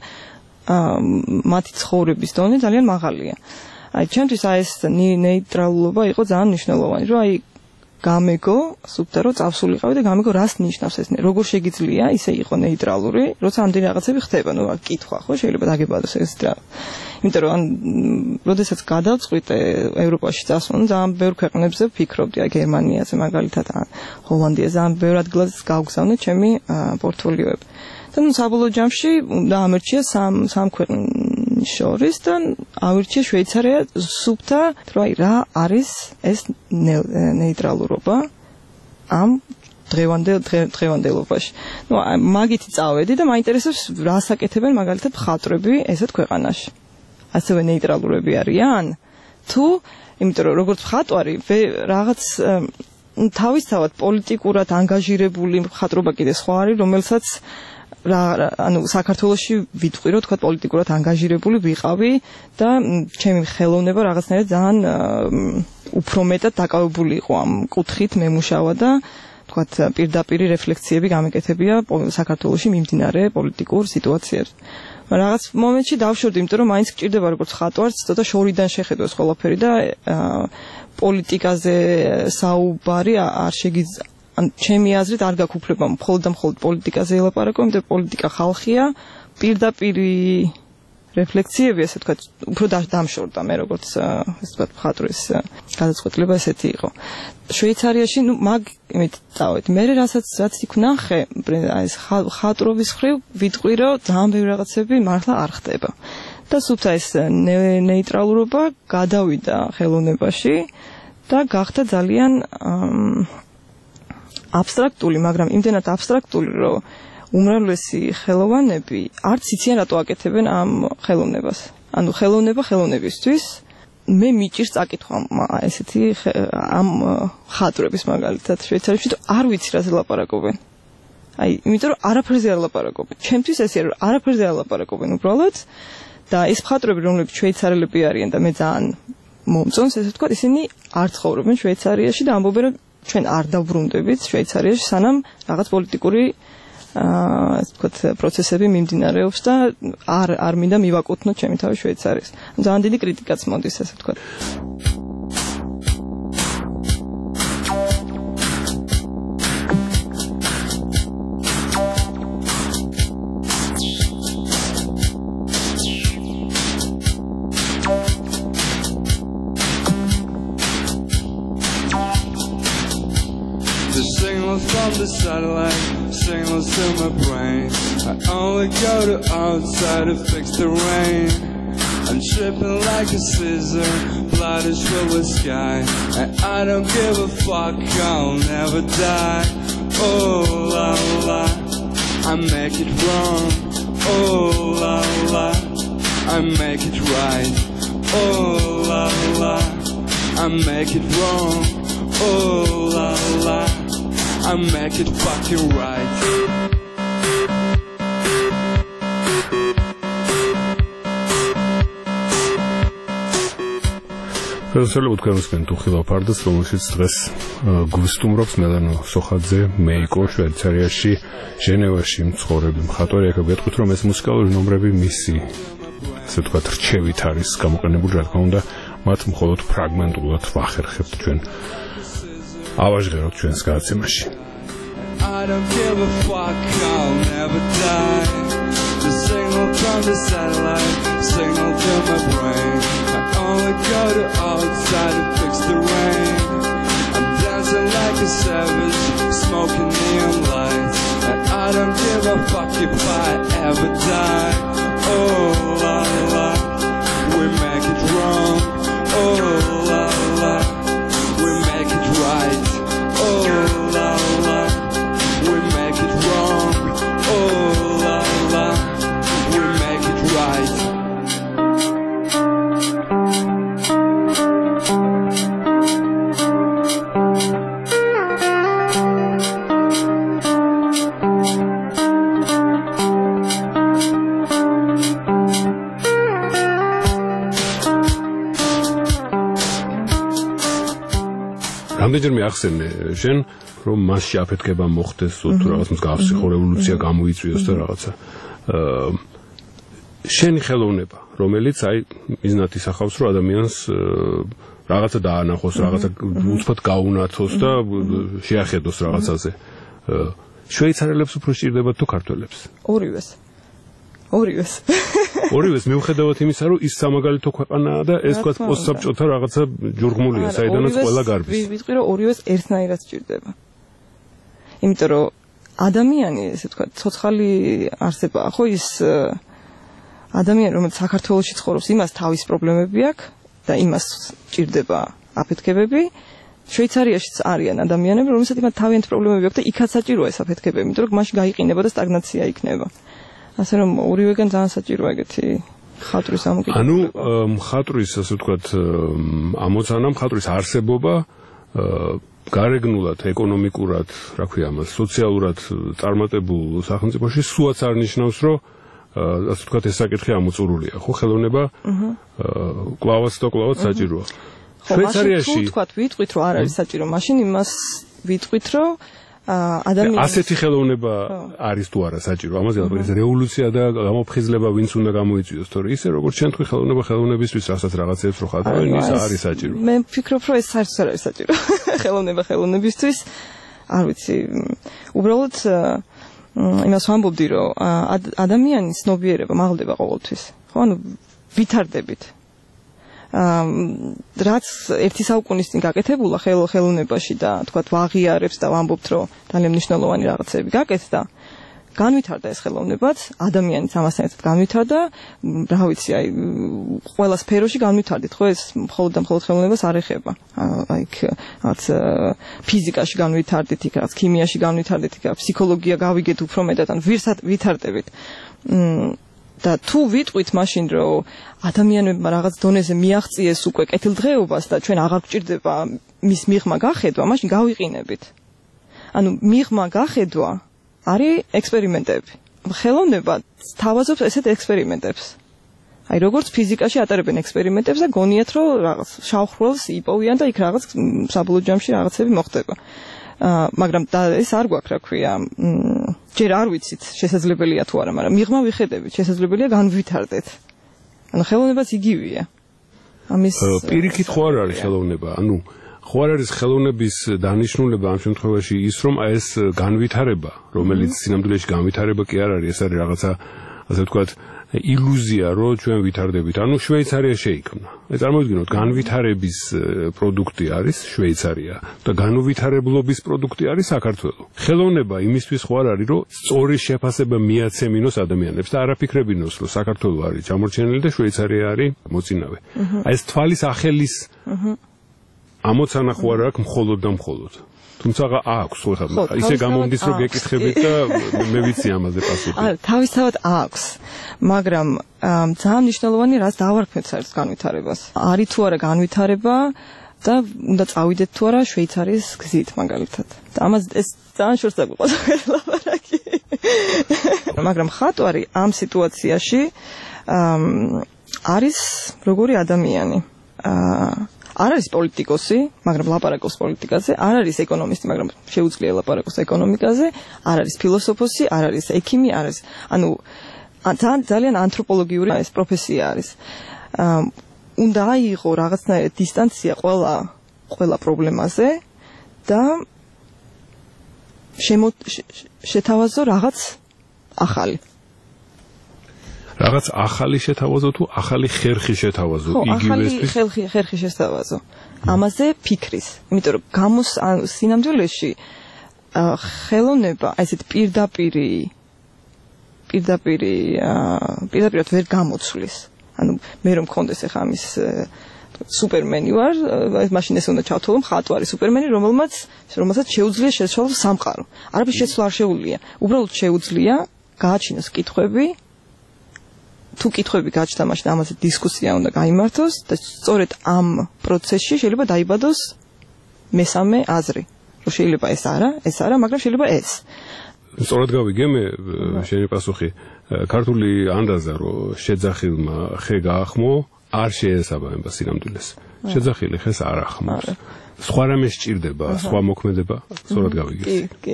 მათი ცხოვრების დონე ძალიან მაღალია. აი ჩვენთვის აი ეს ნეიტრალობა იყო ძალიან მნიშვნელოვანი, რომ აი გამეგო, სუფთა რომ წავსულიყავი და გამეგო რას ნიშნავს ეს, როგორ შეგიძლია ისე იყო ნეიტრალური, როცა ამდენი რაღაცები ხდება, ნუ კითხვა ხო შეიძლება დაგებადოს ეს რა. იმიტომ რომ როდესაც გადავწყვიტე ევროპაში წასვლა, ძალიან ბევრ ქვეყნებზე ვფიქრობდი, აი გერმანიაზე მაგალითად, ჰოლანდიაზე, ძალიან ბევრ ადგილას გავგზავნე ჩემი პორტფოლიოები. და ნუ საბოლოო ჯამში დაამერჩია სამ ქვეყნის შორის და ავირჩია შვეიცარია სუფთა, რომ აი რა არის ეს ნეიტრალურობა ამ დღევანდელობაში. ნუ მაგითი წავედი და მაინტერესებს რას აკეთებენ მაგალითად მხატვრები ესეთ ქვეყანაში. ასევე ნეიტრალურები არიან თუ იმიტომ რომ როგორც მხატვარი რაღაც თავისთავად პოლიტიკურად ანგაჟირებული მხატვრობა კიდე სხვა არის, რომელსაც ანუ საქართველოში ვიტყვი რომ თქვა პოლიტიკურად ანგაჟირებული ვიყავი და ჩემი ხელოვნება რაღაცნაირად ძალიან უფრო მეტად დაკავებული იყო ამ კუთხით მემუშავა და თქვა პირდაპირი რეფლექციები გამეკეთებია საქართველოში მიმდინარე პოლიტიკურ სიტუაციებს. რაღაც მომენტში დავშორდი, იმიტომ რომ მაინც გჭირდება როგორც ხატვარს ცოტა შორიდან შეხედოს ყველაფერი და პოლიტიკაზე საუბარი არ შეგიძლია ჩემი აზრით არ გაქვს უფლება მხოლოდ და მხოლოდ პოლიტიკაზე ელაპარაკო, იმიტომ რომ პოლიტიკა ხალხია, პირდაპირი რეფლექციები, ასე ვთქვათ, უფრო დამშორდა მე როგორც ასე ვთქვათ, მხატვრის გადაწყვეტილება ესეთი იყო. შვეიცარიაში, მაგ იმით წავედი. მე რაც იქ ვნახე, ეს ხატრობის ხრივ ვიტყვი, რომ ძალიან ბევრი რაღაცები მართლა არ ხდება. და სულთა ეს ნეიტრალურობა გადავიდა ხელოვნებაში და გახდა ძალიან აბსტრაქტული, მაგრამ იმდენად აბსტრაქტული, რომ უმრავლესი ხელოვანები არც იციან რატო აკეთებენ ამ ხელოვნებას. ანუ ხელოვნება ხელოვნებისთვის მე მიჭირს წაკითხვა ესეთი ამ ხატრების მაგალითად შვეიცარიაში არ ვიცი რაზე ლაპარაკობენ. აი, იმიტომ რომ არაფერზე არ ლაპარაკობენ. ჩემთვის ესეა რომ არაფერზე არ ლაპარაკობენ უბრალოდ და ეს ხატრები რომლებიც შვეიცარელები არიან და მე ძალიან მომწონს ესე ვთქვათ, ისინი არ ცხოვრობენ შვეიცარიაში და ამბობენ რომ ჩვენ არ დავბრუნდებით შვეიცარიაში სანამ რაღაც პოლიტიკური ასე ვთქვათ პროცესები მიმდინარეობს და არ მინდა მივაკუთვნოთ ჩემი თავი შვეიცარიის. ძალიან დიდი კრიტიკაც მოდის ასე ვთქვათ. From the satellite, signals to my brain. I only go to outside to fix the rain. I'm tripping like a scissor, blood is filled with sky. And I don't give a fuck, I'll never die. Oh la la, I make it wrong. Oh la la, I make it right. Oh la la, I make it wrong. Oh la la, I make it fucking right. Შესაძლოა თქვენ თუ ხილაფარდას, რომელშიც დღეს გვისტუმრობს მელანო სოხაძე, მეიკო, შვეიცარიაში, ჟენევაში მცხოვრები მხატვარი. აქ გეტყვით, რომ ეს მუსიკალური ნომრები მისი, ასე ვთქვათ, რჩევით არის გამოყენებული, რა თქმა უნდა, მათ მხოლოდ ფრაგმენტულად ვახერხებთ ჩვენ. ავაჟღეროთ ჩვენს გადაცემაში. I don't give a fuck, I'll never die. The signal from the satellite, signal to my brain. I only go to outside to fix the rain. I'm dancing like a savage, smoking neon lights. And I don't give a fuck if I ever die. Oh la la, we make it wrong. Oh la la, we make it right. Oh la la, we make it wrong. Oh la la, we make it right. რამდენჯერმე ახსენე შენ რომ მასში აფეთქება მოხდეს თუ რაღაც მსგავსი რევოლუცია გამოიწვიოს და რაღაცა შენი ხელოვნება რომელიც აი მიზნად ისახავს რომ ადამიანს რაღაცა დაანახოს რაღაცა უცბად გაუნათოს და შეახედოს რაღაცაზე შვეიცარელებს უფრო სჭირდებათ თუ ქართველებს ორივეს მიუხედავად იმისა რომ ის სამაგალითო ქვეყანაა და ეს თქვა პოსტსაბჭოთა რაღაცა ჯურგმულია საიდანაც ყველა გარბის ვიტყვი რომ ორივეს ერთნაირად სჭირდება იმიტომ რომ ადამიანი ესე თქვა ცოცხალი არსებაა ხო ის ადამიანი რომელიც საქართველოში ცხოვრობს იმას თავის პრობლემები აქვს და იმას სჭირდება აფეთქებები შვეიცარიაშიც არიან ადამიანები რომელსაც იმათ თავიანთი პრობლემები აქვს და იქაც საჭიროა ეს აფეთქებები იმიტომ რომ მაშინ გაიყინება და სტაგნაცია იქნება ასე რომ ორივეგან ძალიან საჭიროა ეგეთი ხატვის ამოკითხვა. ანუ მხატვრის ასე ვთქვათ ამოცანა მხატვრის არსებობა გარეგნულად, ეკონომიკურად, რა ქვია ამას, სოციალურად წარმატებულ სახელმწიფოში სულაც არ ნიშნავს, რომ ასე ვთქვათ, ეს საკითხი ამოწურულია, ხო, ხელოვნება კლავაც საჭიროა. შვეიცარიაში ვთქვათ, ვიტყვით, რომ არ არის საჭირო, მაშინ იმას ვიტყვით, რომ ადამიანს ასეთი ხელოვნება არის თუ არა საჭირო. ამაზე ალბათ რევოლუცია და გამოფხიზლება ვინც უნდა გამოიწვიოს, თორე ისე როგორც ჩვენ თქვი ხელოვნებისთვის რასაც რაღაცებს რო ხატავენ, ის არის საჭირო. მე ვფიქრობ, რომ ეს საერთოდ არ არის საჭირო. ხელოვნებისთვის არ ვიცი, უბრალოდ იმას ვამბობდი, რომ ადამიანის ცნობიერება მაღლდება ყოველთვის. ხო, ანუ ვითარდებით. რაც ერთი საუკუნის წინ გაკეთებულა ხელოვნებაში და თქვათ ვაღიარებს და ვამბობთ, რომ ძალიან მნიშვნელოვანი რაღაცები გაკეთდა, განვითარდა ეს ხელოვნებაც, ადამიანიც ამასთან ერთად განვითარდა, რა ვიცი, აი ყველა სფეროში განვითარდით, ხო, ეს მხოლოდ და მხოლოდ ხელოვნებას არ ეხება. აი რაც ფიზიკაში განვითარდით, იქ რაც ქიმიაში განვითარდით, იქ ფსიქოლოგია გავიგეთ უფრო მეტად, ან ვითარდებით. და თუ ვიტყვით მაშინ, რომ ადამიანებმა რაღაც დონეზე მიაღწიეს უკვე კეთილდღეობას და ჩვენ აღარ გვჭირდება მის მიღმა გახედვა, მაშინ გავიყინებით. ანუ მიღმა გახედვა არის ექსპერიმენტები. ხელოვნება თავაზობს ესეთ ექსპერიმენტებს. აი როგორც ფიზიკაში ატარებენ ექსპერიმენტებს და გონიათ, რომ რაღაც შავხრველს იპოვიან და იქ რაღაც საბოლოო ჯამში რაღაცები მოხდება. მაგრამ ეს არ გვაქვს, რა ქვია, ჯერ არ ვიცით შესაძლებელია თუ არა, მაგრამ მიღმა ვიხედებით, შესაძლებელია განვითარდეთ. ანუ ხელოვნებაც იგივეა. ამის პირიქით ხო არ არის ხელოვნება, ანუ ხო არ არის ხელოვნების დანიშნულება ამ შემთხვევაში ის, რომ ეს განვითარება, რომელიც სინამდვილეში განვითარება კი არ არის, ეს არის რაღაცა, ასე ვთქვათ, ილუზია, რომ ჩვენ ვითარდებით. ანუ შვეიცარია შეიქმნა. წარმოვიდგინოთ, განვითარების პროდუქტი არის შვეიცარია და განუვითარებლობის პროდუქტი არის საქართველო. ხელოვნება იმისთვის ხო არ არის, რომ სწორი შეფასება მიაცემინოს ადამიანებს და არაფიქრებინოს, რომ საქართველო არის ჩამორჩენილი და შვეიცარია არის მოწინავე. აი ეს თვალის ახელის ამოცანა ხო არ აქვს მხოლოდ და მხოლოდ. თუმცა აქვს, ხო, ისე გამომდის, რომ გეკითხებით და მე ვიცი ამაზე პასუხი. თავისთავად აქვს, მაგრამ ძალიან მნიშვნელოვანი რაც დავარქმევთ საერთოდ განვითარებას. არის თუ არა განვითარება და უნდა წავიდეთ თუ არა შვეიცარიის გზით მაგალითად. და ამაზე ეს ძალიან შორს დაგვიყვას ლაპარაკი. მაგრამ ხატვარი ამ სიტუაციაში არის როგორი ადამიანი. არ არის პოლიტიკოსი, მაგრამ ლაპარაკობს პოლიტიკაზე, არ არის ეკონომისტი, მაგრამ შეუძლია ლაპარაკოს ეკონომიკაზე, არ არის ფილოსოფოსი, არ არის ექიმი, არ არის, ანუ ძალიან ანთროპოლოგიური ეს პროფესია არის. უნდა აიღო რაღაცნაირად დისტანცია ყველა პრობლემაზე და შეთავაზო რაღაც ახალი. რაღაც ახალი შეთავაზო თუ ახალი ხერხი შეთავაზო იგივესთვის? ხო, ახალი ხერხი შეთავაზო. ამაზე ფიქრის. იმიტომ რომ სინამდვილეში ხელოვნება ესეთ პირდაპირად ვერ გამოცვლის. ანუ მე რომ მქონდეს ახლა ამის სუპერმენი ვარ, მაშინ ეს უნდა ჩავთვალო მხატვარი სუპერმენი, რომელსაც შეუძლია შეცვალოს სამყარო. არაფერს შეცვლა არ შეუძლია. უბრალოდ შეუძლია გააჩინოს კითხვები. თუ კითხვები გაჩნდა, მაშინ ამაზე დისკუსია უნდა გაიმართოს და სწორედ ამ პროცესში შეიძლება დაიბადოს მესამე აზრი, რომ შეიძლება ეს არა, მაგრამ შეიძლება ეს. სწორად გავიგე მე შენი პასუხი. ქართული ანდაზა, რომ შეძახილმა ხე გაახმო, არ შეესაბამება სინამდვილეს. შეძახილი ხეს არ ახმობს. სხვა რამე სჭირდება, სხვა მოქმედება, სწორად გავიგე. კი.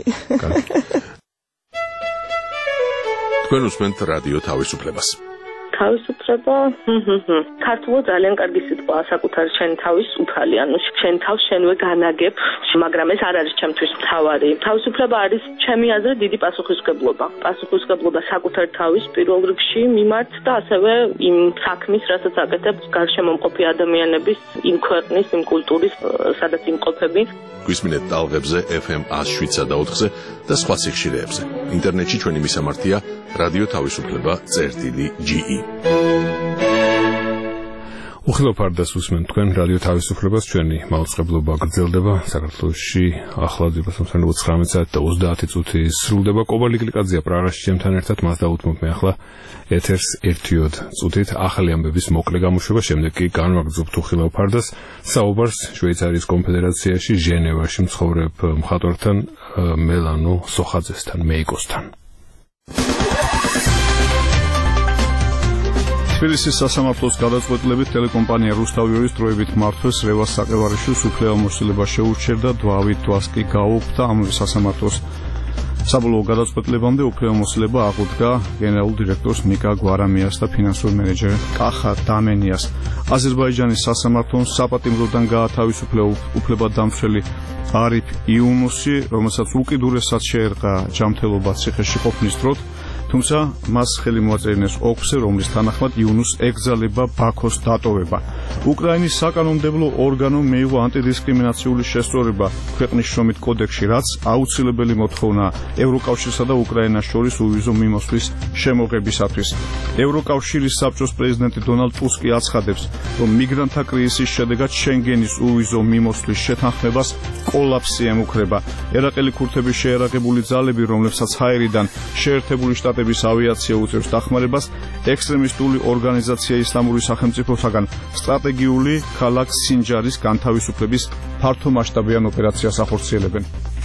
თქვენ უსმენთ რადიო თავისუფლებას. თავისუფლება ქართულად ძალიან კარგი სიტყვაა საკუთარი შენი თავის უფალი, ანუ შენ თავს შენვე განაგებ, მაგრამ ეს არ არის ჩემთვის მთავარი. თავისუფლება არის ჩემი აზრით დიდი პასუხისმგებლობა საკუთარი თავის პირველ რიგში მიმართ და ასევე იმ საქმის, რასაც აკეთებს გარშემო მყოფი ადამიანების, იმ ქვეყნის, იმ კულტურის, სადაც იმყოფები. გვისმინეთ ტალღებზე FM 107.4-ზე და სხვა სიხშირეებზე. ინტერნეტში ჩვენი მისამართია რადიო თავისუფლება.ge. უხილოფარდას უსმენთ თქვენ რადიო თავისუფლებას ჩვენი მაუწყებლობა გრძელდება საქართველოში ახლა 19 საათი და 30 წუთი სრულდება კობალი გლიკაძეა პრაღაში ჩემთან ერთად მას დაუთმობ მე ახლა ეთერს 1 წუთით ახალი ამბების მოკლე გამოშვება შემდეგ კი განვაგრძობთ უხილოფარდას საუბარს შვეიცარიის კონფედერაციაში ჟენევაში მცხოვრებ მხატვართან მელანო სოხაძესთან მეიკოსთან თბილისის სასამართლოს გადაწყვეტილებით ტელეკომპანია რუსთავიორის დროებით მმართველს რევას საყევარიშვილს უფლებამოსილება შეურჩევდა დვავით დვას კი გაუქმდა ამავე სასამართლოს საბოლოო გადაწყვეტილებამდე უფლებამოსილება აღუდგა გენერალურ დირექტორს მიკა გვარამიას და ფინანსურ მენეჯერ კახა დამენიას აზერბაიჯანის სასამართლომ საპატიმროდან გაათავისუფლა უფლებადამცველი არიფ იუნუსი რომელსაც უკიდურესად შეერყა ჯანმრთელობა ციხეში ყოფნის დროს თუმცა მას ხელი მოაწერინეს ოქზე, რომლის თანახმად იუნუს ეკრძალება ბაქოს დატოვება. უკრაინის საკანონმდებლო ორგანომ მიიღო ანტიდისკრიმინაციული შესწორება ქვეყნის შრომით კოდექსში, რაც აუცილებელი მოთხოვნა ევროკავშირსა და უკრაინას შორის უვიზო მიმოსვლის შემოღებისათვის. ევროკავშირის საბჭოს პრეზიდენტი დონალდ ტუსკი აცხადებს, რომ მიგრანტთა კრიზისის შედეგად შენგენის უვიზო მიმოსვლის შეთანხმებას კოლაფსი ემუქრება. ერაყელი ქურთების შეერაგებული ძალები, რომლებსაც ჰაერიდან შეერთებული შტატების ავიაცია უწევს დახმარებას, ექსტრემისტული ორგანიზაცია ისლამური სახელმწიფოსაგან სტრატეგიული ქალაქ სინჯარის განთავისუფლების ფართომასშტაბიან ოპერაციას ახორციელებენ.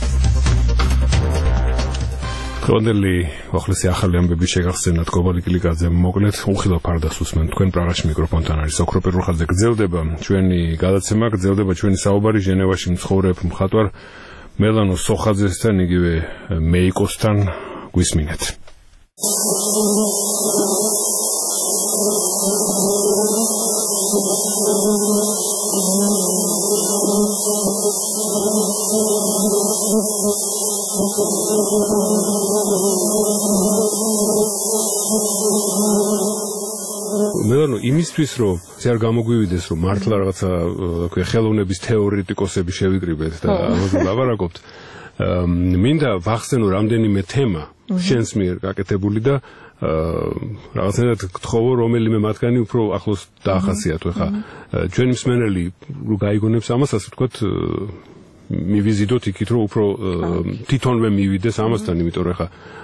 ქონდელი ახალსი ახალი ამბები შეგახსენათ კობალი გლიკაძე მოკლედ უხილოფარდას უსმენთ თქვენ პრაღაში მიკროფონთან არის ოქრო პერუხაძე გრძელდება ჩვენი გადაცემა გრძელდება ჩვენი საუბარი ჟენევაში მცხოვრებ მხატვარ მელანო სოხაძესთან იგივე მეიკოსთან გვისმინეთ მელანო იმისთვის რომ ეს არ გამოგვივიდეს რომ მართლა რაღაცა თქვი ხელოვნების თეორეტიკოსები შევიკრიბეთ და ამაზე ლაპარაკობთ მინდა ვახსენო რამდენიმე თემა შენს მიერ გაკეთებული და რაღაცნაირად გთხოვო რომელიმე მათგანი უფრო ახლოს დაახასიათო ხა ჩვენი მსმენელი რო გაიგონებს ამას ასე ვთქვათ მივიზიდოთ იქით რომ უფრო თვითონვე მივიდეს ამასთან იმიტომ რომ ხა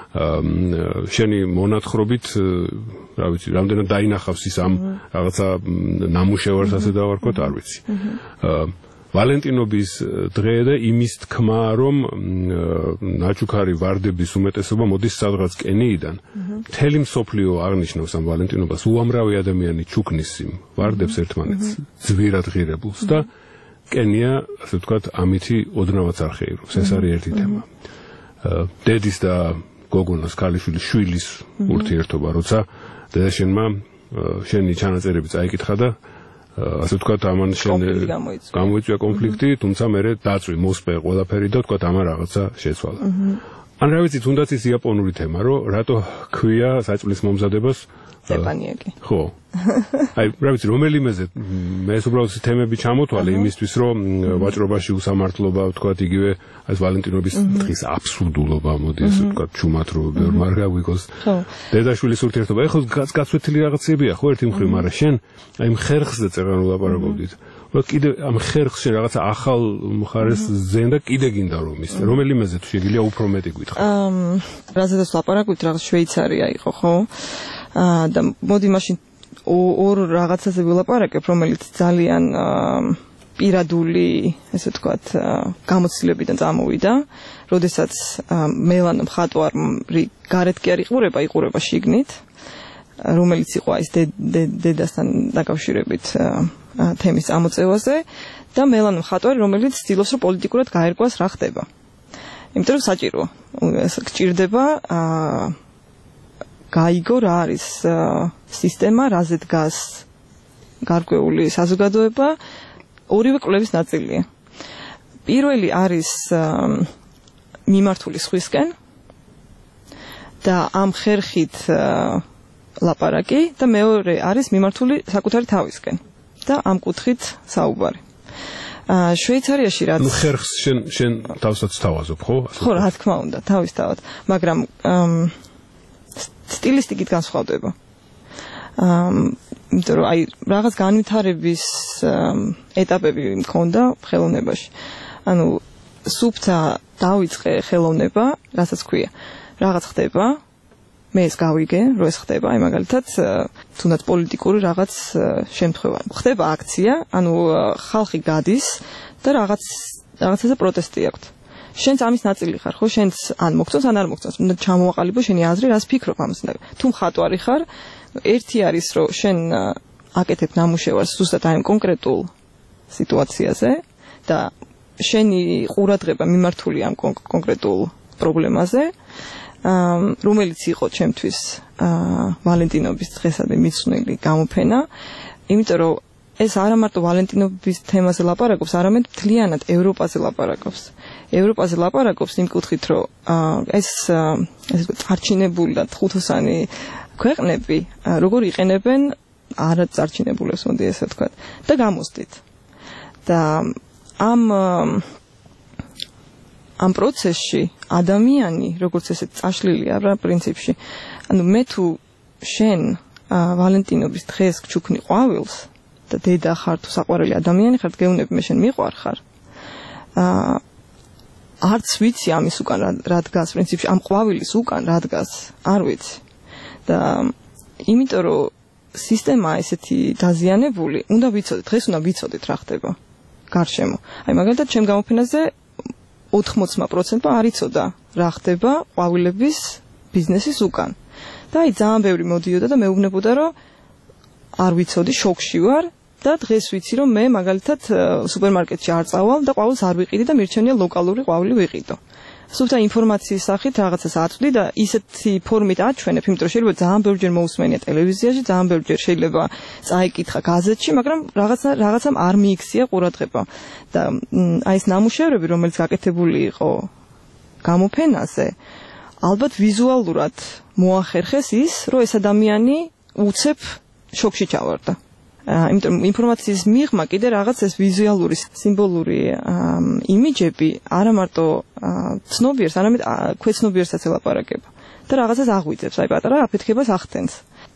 შენი მონათხრობით რა ვიცი რამდენად დაინახავს ის ამ რაღაცა ნამუშევარს ასე დავარქვათ არ ვიცი ვალენტინობის დღე და იმის თქმა რომ ნაჩუქარი ვარდების უმეტესობა მოდის სადღაც კენიიდან მთელი მსოფლიო აღნიშნავს ამ ვალენტინობას უამრავი ადამიანი ჩუქნის იმ ვარდებს ერთმანეთს ძვირად ღირებულს და კენია ასე ვთქვათ ამითი ოდნავაც არ ხეირობს ეს არის ერთი თემა დედის და გოგონას ქალიშვილის შვილის ურთიერთობა როცა დედაშენმა შენი ჩანაწერები წაიკითხა და ასე ვთქვათ ამან შენ გამოიწვია კონფლიქტი თუმცა მე დაწვი მოსპე ყველაფერი და ვთქვათ ამა რაღაცა შეცვალა ან რა ვიცი თუნდაც ის იაპონური თემა რომ რატო ქვია საჭმლის მომზადებას სტეპანიაკი ხო აი რა ვიცი რომელიმეზე მე უბრალოდ თემები ჩამოთვალე იმისთვის რომ ვაჭრობაში უსამართლობა ვთქვათ იგივე ეს ვალენტინობის დღის აბსურდულობა მოდი ასე ვთქვათ ჩუმად რომ ვერ მარგა ვიგოს დედაშვილის ურთიერთობა ეხლა გაცვეთილი რაღაცებია ხო ერთი მხრივ მაგრამ შენ აი ხერხზე წერან ვლაპარაკობდით რომ კიდე ამ ხერხში რაღაცა ახალ მხარეს ზენ და კიდე გინდა რომ ის რომელიმეზე თუ შეგიძლია უფრო მეტი გითხრა რაზედაც ვლაპარაკობთ რაღაც შვეიცარია იყო ხო და მოდი მაშინ ორ რაღაცაზე ვილაპარაკებ, რომელიც ძალიან პირადული, ესე ვთქვათ, გამოცდილებიდან წამოვიდა, როდესაც მელანო მხატვარი გარეთ კი არ იყურება შიგნით, რომელიც იყო ეს დედასთან დაკავშირებით თემის წამოწევაზე და მელანო მხატვარი, რომელიც ცდილობს რომ პოლიტიკურად გაერკვას რა ხდება. იმიტომ რომ საჭიროა, გჭირდება გაიგო რა არის სისტემა, რაზე დგას გარკვეული საზოგადოება, ორივე კვლევის ნაწილია. პირველი არის მიმართული სხვისკენ და ამ ხერხით ლაპარაკი და მეორე არის მიმართული საკუთარი თავისკენ და ამ კუთხით საუბარი. შვეიცარიაში რაც ხერხს შენ თავსაც თავაზობ, ხო? ხო, რა თქმა უნდა, თავისთავად, მაგრამ სტილისტიკით განსხვავდება. იმიტომ რომ აი რაღაც განვითარების ეტაპები მქონდა ხელოვნებაში. ანუ სუფთა დავიწყე ხელოვნება, რასაც ქვია. რაღაც ხდება, მე ეს გავიგე, რომ ეს ხდება, აი მაგალითად, თუნდაც პოლიტიკური რაღაც შემთხვევა. ხდება აქცია, ანუ ხალხი გადის და რაღაცაზე პროტესტი აქვს. შენც ამის ნაწილი ხარ, ხო? შენც ან მოგწონს, ან არ მოგწონს. უნდა ჩამოაყალიბო შენი აზრი, რას ფიქრობ ამას. თუ მხატვარი ხარ, ერთი არის, რომ შენ აკეთებ ნამუშევარს ზუსტად აი ამ კონკრეტულ სიტუაციაზე და შენი ყურადღება მიმართული ამ კონკრეტულ პრობლემაზე, რომელიც იყო ჩემთვის ვალენტინობის დღესადმი მიცნული გამოფენა, იმიტომ რომ ეს არა მარტო ვალენტინობის თემაზე ლაპარაკობს, არამედ მთლიანად ევროპაზე ლაპარაკობს. ევროპაზე ლაპარაკობს იმ კუთხით, რომ ეს წარჩინებული და ხუთოსანი ქვეყნები როგორ იყენებენ არაწარჩინებულებს, მოდი ესე ვთქვათ, და გამოსდით. და ამ პროცესში ადამიანი, როგორც ესე წაშლილი არა პრინციპში, ანუ მე თუ შენ ვალენტინობის დღეს გჩუქნი ყვავილს და დედა ხარ თუ საყვარელი ადამიანი ხარ, გეუბნები მე შენ მიყვარ ხარ. არც ვიცი ამის უკან რა დგას პრინციპში, ამ ყვავილის უკან რა დგას, არ ვიცი. და იმიტომ რომ სისტემა ესეთი დაზიანებული, უნდა ვიცოდეთ, დღეს უნდა ვიცოდეთ რა ხდება გარშემო. აი მაგალითად ჩემ გამოფენაზე 80% არ იცოდა რა ხდება ყვავილების ბიზნესის უკან. და აი ძალიან ბევრი მოდიოდა და მეუბნებოდა რომ არ ვიცოდი, შოკში ვარ და დღეს ვიცი რომ მე მაგალითად სუპერმარკეტში არ წავალ და ყვავილს არ ვიყიდი და მირჩენია ლოკალური ყვავილი ვიყიდო. სულთა ინფორმაციის სახით რაღაცას აწვდი და ისეთი ფორმით აჩვენებ, იმიტომ რომ შეიძლება ძალიან ბევრჯერ მოусმენია ტელევიზიაში, ძალიან ბევრჯერ შეიძლება წაიკითხა გაზეთში, მაგრამ რაღაცამ არ მიიქცია ყურადღება. და აი ეს ნამუშევრები, რომელიც გაკეთებული იყო გამოფენაზე, ალბათ ვიზუალურად მოახერხეს ის, რომ ეს ადამიანი უცებ შოკში ჩავარდა. იმიტომ რომ ინფორმაციის მიღმა კიდე რაღაც ეს ვიზუალური, სიმბოლური იმიჯები არა მარტო ცნობიერს, არამედ ქვეცნობიერსაც ელაპარაკება და რაღაცას აღვიძებს, აი პატარა აფეთქებას ახდენს.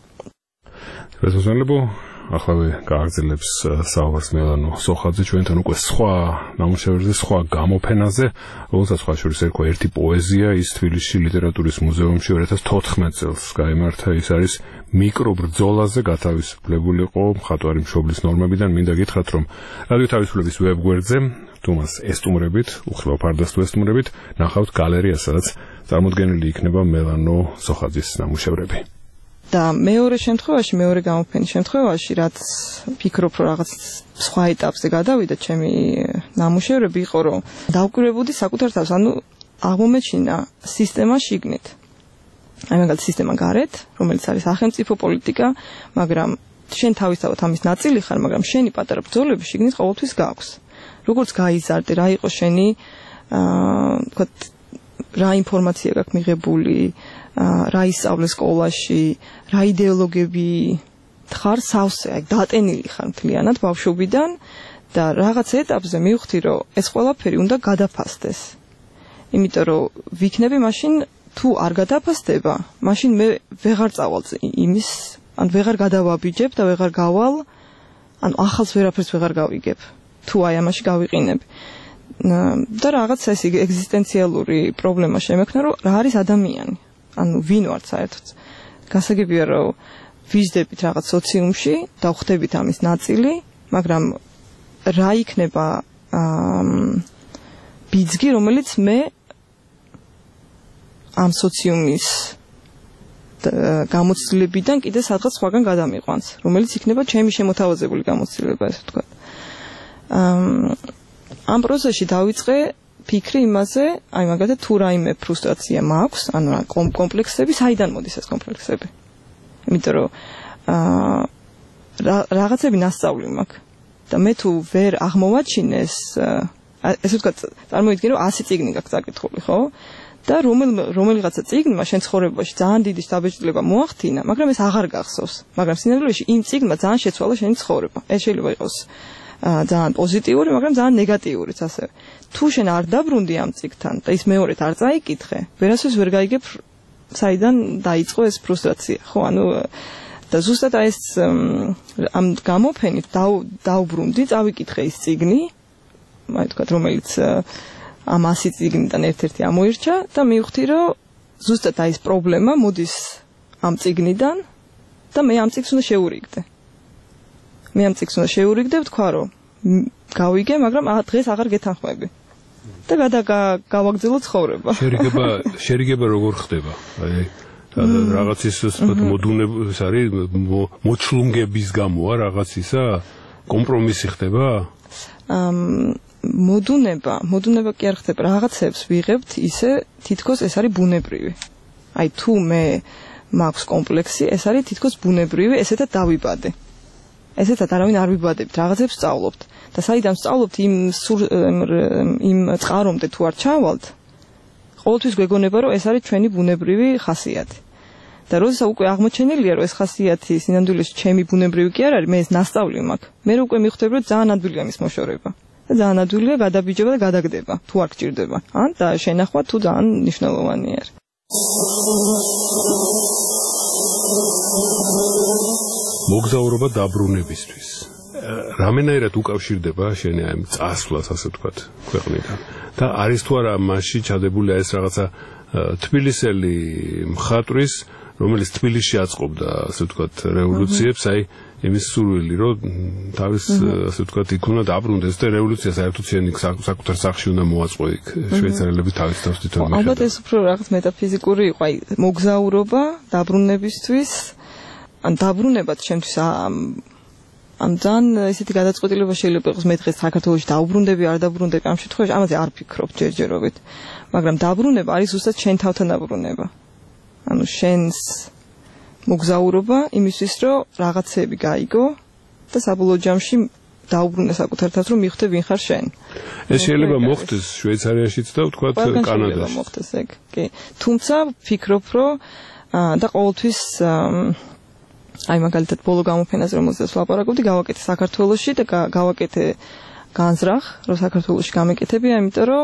რეზონანსებო ახლა გააგრძელებს საუბარს მელანო სოხაძე ჩვენთან უკვე სხვა ნამუშევრებზე, სხვა გამოფენაზე, რომელსაც სხვა შორის ერქვა ერთი პოეზია, ის თბილისში ლიტერატურის მუზეუმში 2014 წელს გაიმართა. ის არის მიკრობრძოლაზე გათავისუფლებული იყო მხატვარი მშობლის ნორმებიდან. მინდა გითხრათ, რომ რადიო თავისუფლების ვებგვერდზე თუ მას ესტუმრებით, უხილავ ფარდას თუ ესტუმრებით, ნახავთ გალერეას, სადაც წარმოდგენილი იქნება მელანო სოხაძის ნამუშევრები. და მეორე გამოფენის შემთხვევაში, რაც ფიქრობ, რომ რაღაც სხვა ეტაპზე გადავიდა ჩემი ნამუშევრები, იყო რომ დავკვირვებოდი საკუთარ თავს, ანუ აღმომეჩინა სისტემა შიგნით. აი მაგალითად სისტემა გარეთ, რომელიც არის სახელმწიფო პოლიტიკა, მაგრამ შენ თავისთავად ამის ნაწილი ხარ, მაგრამ შენი პატარა ბრძოლები შიგნით ყოველთვის გაქვს. როგორც გაიზარდე, რა იყო შენი ვთქვათ, რა ინფორმაცია გაქვს მიღებული, რა ისწავლე სკოლაში, რა იდეოლოგები ხარ სავსე, აი დატენილი ხარ მთლიანად ბავშვობიდან და რაღაც ეტაპზე მივხვდი, რომ ეს ყველაფერი უნდა გადაფასდეს. იმიტომ რომ ვიქნები მაშინ თუ არ გადაფასდება, მაშინ მე ვეღარ წავალ იმის, ან ვეღარ გადავაბიჯებ და ვეღარ გავალ, ან ახალს ვერაფერს ვეღარ გავიგებ, თუ აი ამაში გავიყინებ. და რაღაც ეს ეგზისტენციალური პრობლემა შემექნა, რომ რა არის ადამიანი. ანუ ვინ ვართ საერთოდ. გასაგებია რომ ვიზდებით რაღაც სოციუმში და ვხდებით ამის ნაწილი, მაგრამ რა იქნება ბიძგი, რომელიც მე ამ სოციუმის გამოცდილებიდან კიდე სადღაც სხვაგან გადამიყვანს, რომელიც იქნება ჩემი შემოთავაზებული გამოცდილება, ესე ვთქვათ. ამ პროცესში დავიწყე ფიქრი იმაზე, აი მაგალითად თუ რაიმე ფრუსტრაცია მაქვს, ანუ კომპლექსები, საიდან მოდის ეს კომპლექსები? იმიტომ რომ რაღაცები ნასწავლი მაქვს და მე თუ ვერ აღმოვაჩინეს, ესე ვთქვათ, წარმოვიდგინე რომ 100 წიგნი გაქვს წაკითხული, ხო? და რომელიღაცა წიგნმა შენ ცხოვრებაში ძალიან დიდი შთაბეჭდილება მოახდინა, მაგრამ ეს აღარ გახსოვს. მაგრამ სინამდვილეში იმ წიგნმა ძალიან შეცვალა შენი ცხოვრება. ეს შეიძლება იყოს ძალიან პოზიტიური, მაგრამ ძალიან ნეგატიურიც ასევე. თუ შენ არ დაბრუნდი ამ წიგნთან და ის მეორედ არ წაიკითხე, ვერასდროს ვერ გაიგებ საიდან დაიწყო ეს ფრუსტრაცია, ხო? ანუ და ზუსტად აი ეს ამ გამოფენით დაუბრუნდი, წავიკითხე ის წიგნი, აი თქვა რომელიც ამ 100 წიგნიდან ერთ-ერთი ამოირჩა და მივხვდი რომ ზუსტად აი ეს პრობლემა მოდის ამ წიგნიდან და მე ამ წიგნს უნდა შევურიგდე. მე ამ წიგნს უნდა შევურიგდე, ვთქვა რომ გავიგე, მაგრამ დღეს აღარ გეთანხმები. და გავაგრძელო ცხოვრება. შერიგება როგორ ხდება? აი რაღაც ის მოდუნების არის მოჩლუნგების გამოა რაღაცისა კომპრომისი ხდება? მოდუნება კი არ ხდება, რაღაცებს ვიღებთ ისე თითქოს ეს არის ბუნებრივი. აი თუ მე მაქვს კომპლექსი, ეს არის თითქოს ბუნებრივი, ესეთად დავიბადე. ესეთად არავინ არ ვიბადებთ, რაღაცებს სწავლობთ და საიდან სწავლობთ იმ წყარომდე თუ არ ჩავალთ, ყოველთვის გვეგონება რომ ეს არის ჩვენი ბუნებრივი ხასიათი. და როდესაც უკვე აღმოჩენილია რომ ეს ხასიათი სინამდვილეში ჩემი ბუნებრივი კი არ არის, მე ეს ნასწავლი მაქვს. მე უკვე მიხვდები რომ ძალიან ადვილია მის მოშორება. და ძალიან ადვილია გადაბიჯება და გადაგდება, თუ არ გჭირდება. ან და შენახვა თუ ძალიან მნიშვნელოვანია. მოგზაურობა დაბრუნებისთვის. რამენაირად უკავშირდება შენი აი წასვლას, ასე ვთქვათ, ქვეყნიდან. და არის თუ არა მასში ჩადებული ეს რაღაცა თბილისელი მხატვრის, რომელიც თბილისში აწყობდა, ასე ვთქვათ, რევოლუციებს, აი იმის სურვილი, რომ თავის, ასე ვთქვათ, იქ უნდა დაბრუნდეს და რევოლუცია საერთოდ შენი საკუთარ სახლში უნდა მოაწყო იქ შვეიცარიელები თავის თავს თვითონ მიხედავენ. ალბათ ეს უფრო რაღაც მეტაფიზიკური იყო, აი მოგზაურობა დაბრუნებისთვის, ან დაბრუნებაც ჩემთვის ამ ძალიან ესეთი გადაწყვეტილება შეიძლება იყოს მე დღეს საქართველოში დაუბრუნდები, არ დაუბრუნდები, ამ შემთხვევაში ამაზე არ ფიქრობ ჯერჯერობით. მაგრამ დაბრუნება არის ზუსტად შენ თავთან დაბრუნება. ანუ შენს მოგზაურობა იმისთვის, რომ რაღაცები გაიგო და საბოლოო ჯამში დაუბრუნე საკუთარ თავს, რომ მიხვდე ვინ ხარ შენ. ეს შეიძლება მოხდეს შვეიცარიაშიც და ვთქვათ კანადაში. მოხდეს ეგ. კი. თუმცა ვფიქრობ, რომ და ყოველთვის აი მაგალითად ბოლო გამოფენაზე რომელზეც ვლაპარაკობდი, გავაკეთე საქართველოში და გავაკეთე განზრახ, რომ საქართველოში გამეკეთები, ამიტომ რომ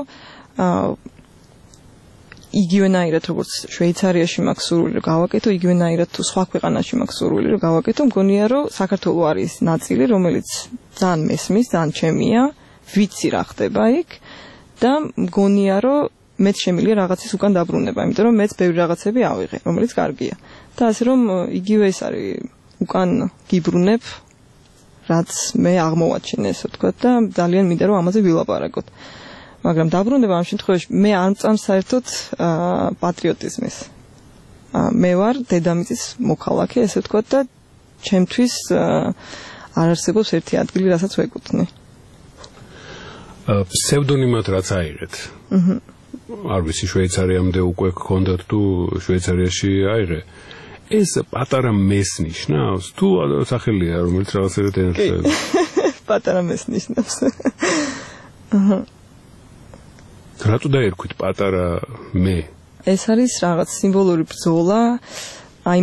იგივენაირად როგორც შვეიცარიაში მაქვს სურვილი რომ გავაკეთო, იგივენაირად თუ სხვა ქვეყანაში მაქვს სურვილი რომ გავაკეთო, მგონია რომ საქართველო არის ნაწილი, რომელიც ძალიან მესმის, ძალიან ჩემია, ვიცი რა ხდება იქ და მგონია რომ მეც შემიძლია რაღაცის უკან დაბრუნება, იმიტომ რომ მეც ბევრი რაღაცები ავიღე, რომელიც კარგია. და ასე რომ იგივე ეს არის უკან გიბრუნებ, რაც მე აღმოვაჩინე, ესე ვთქვათ და ძალიან მინდა რომ ამაზე ვილაპარაკოთ. მაგრამ დაბრუნება ამ შემთხვევაში მე არ მწამს საერთოდ პატრიოტიზმის. მე ვარ დედამიწის მოქალაქე, ესე ვთქვათ და ჩემთვის არ არსებობს ერთი ადგილი, რასაც ვეკუთვნი. ფსევდონიმად რაც აიღეთ. არ ვიცი შვეიცარიამდე უკვე გქონდათ თუ შვეიცარიაში აიღე. ეს პატარა მეს ნიშნავს თუ სახელია რომელიც რაღაცერად ენერგია. პატარა მეს ნიშნავს. რატო დაერქვით პატარა მე? ეს არის რაღაც სიმბოლური ბრძოლა აი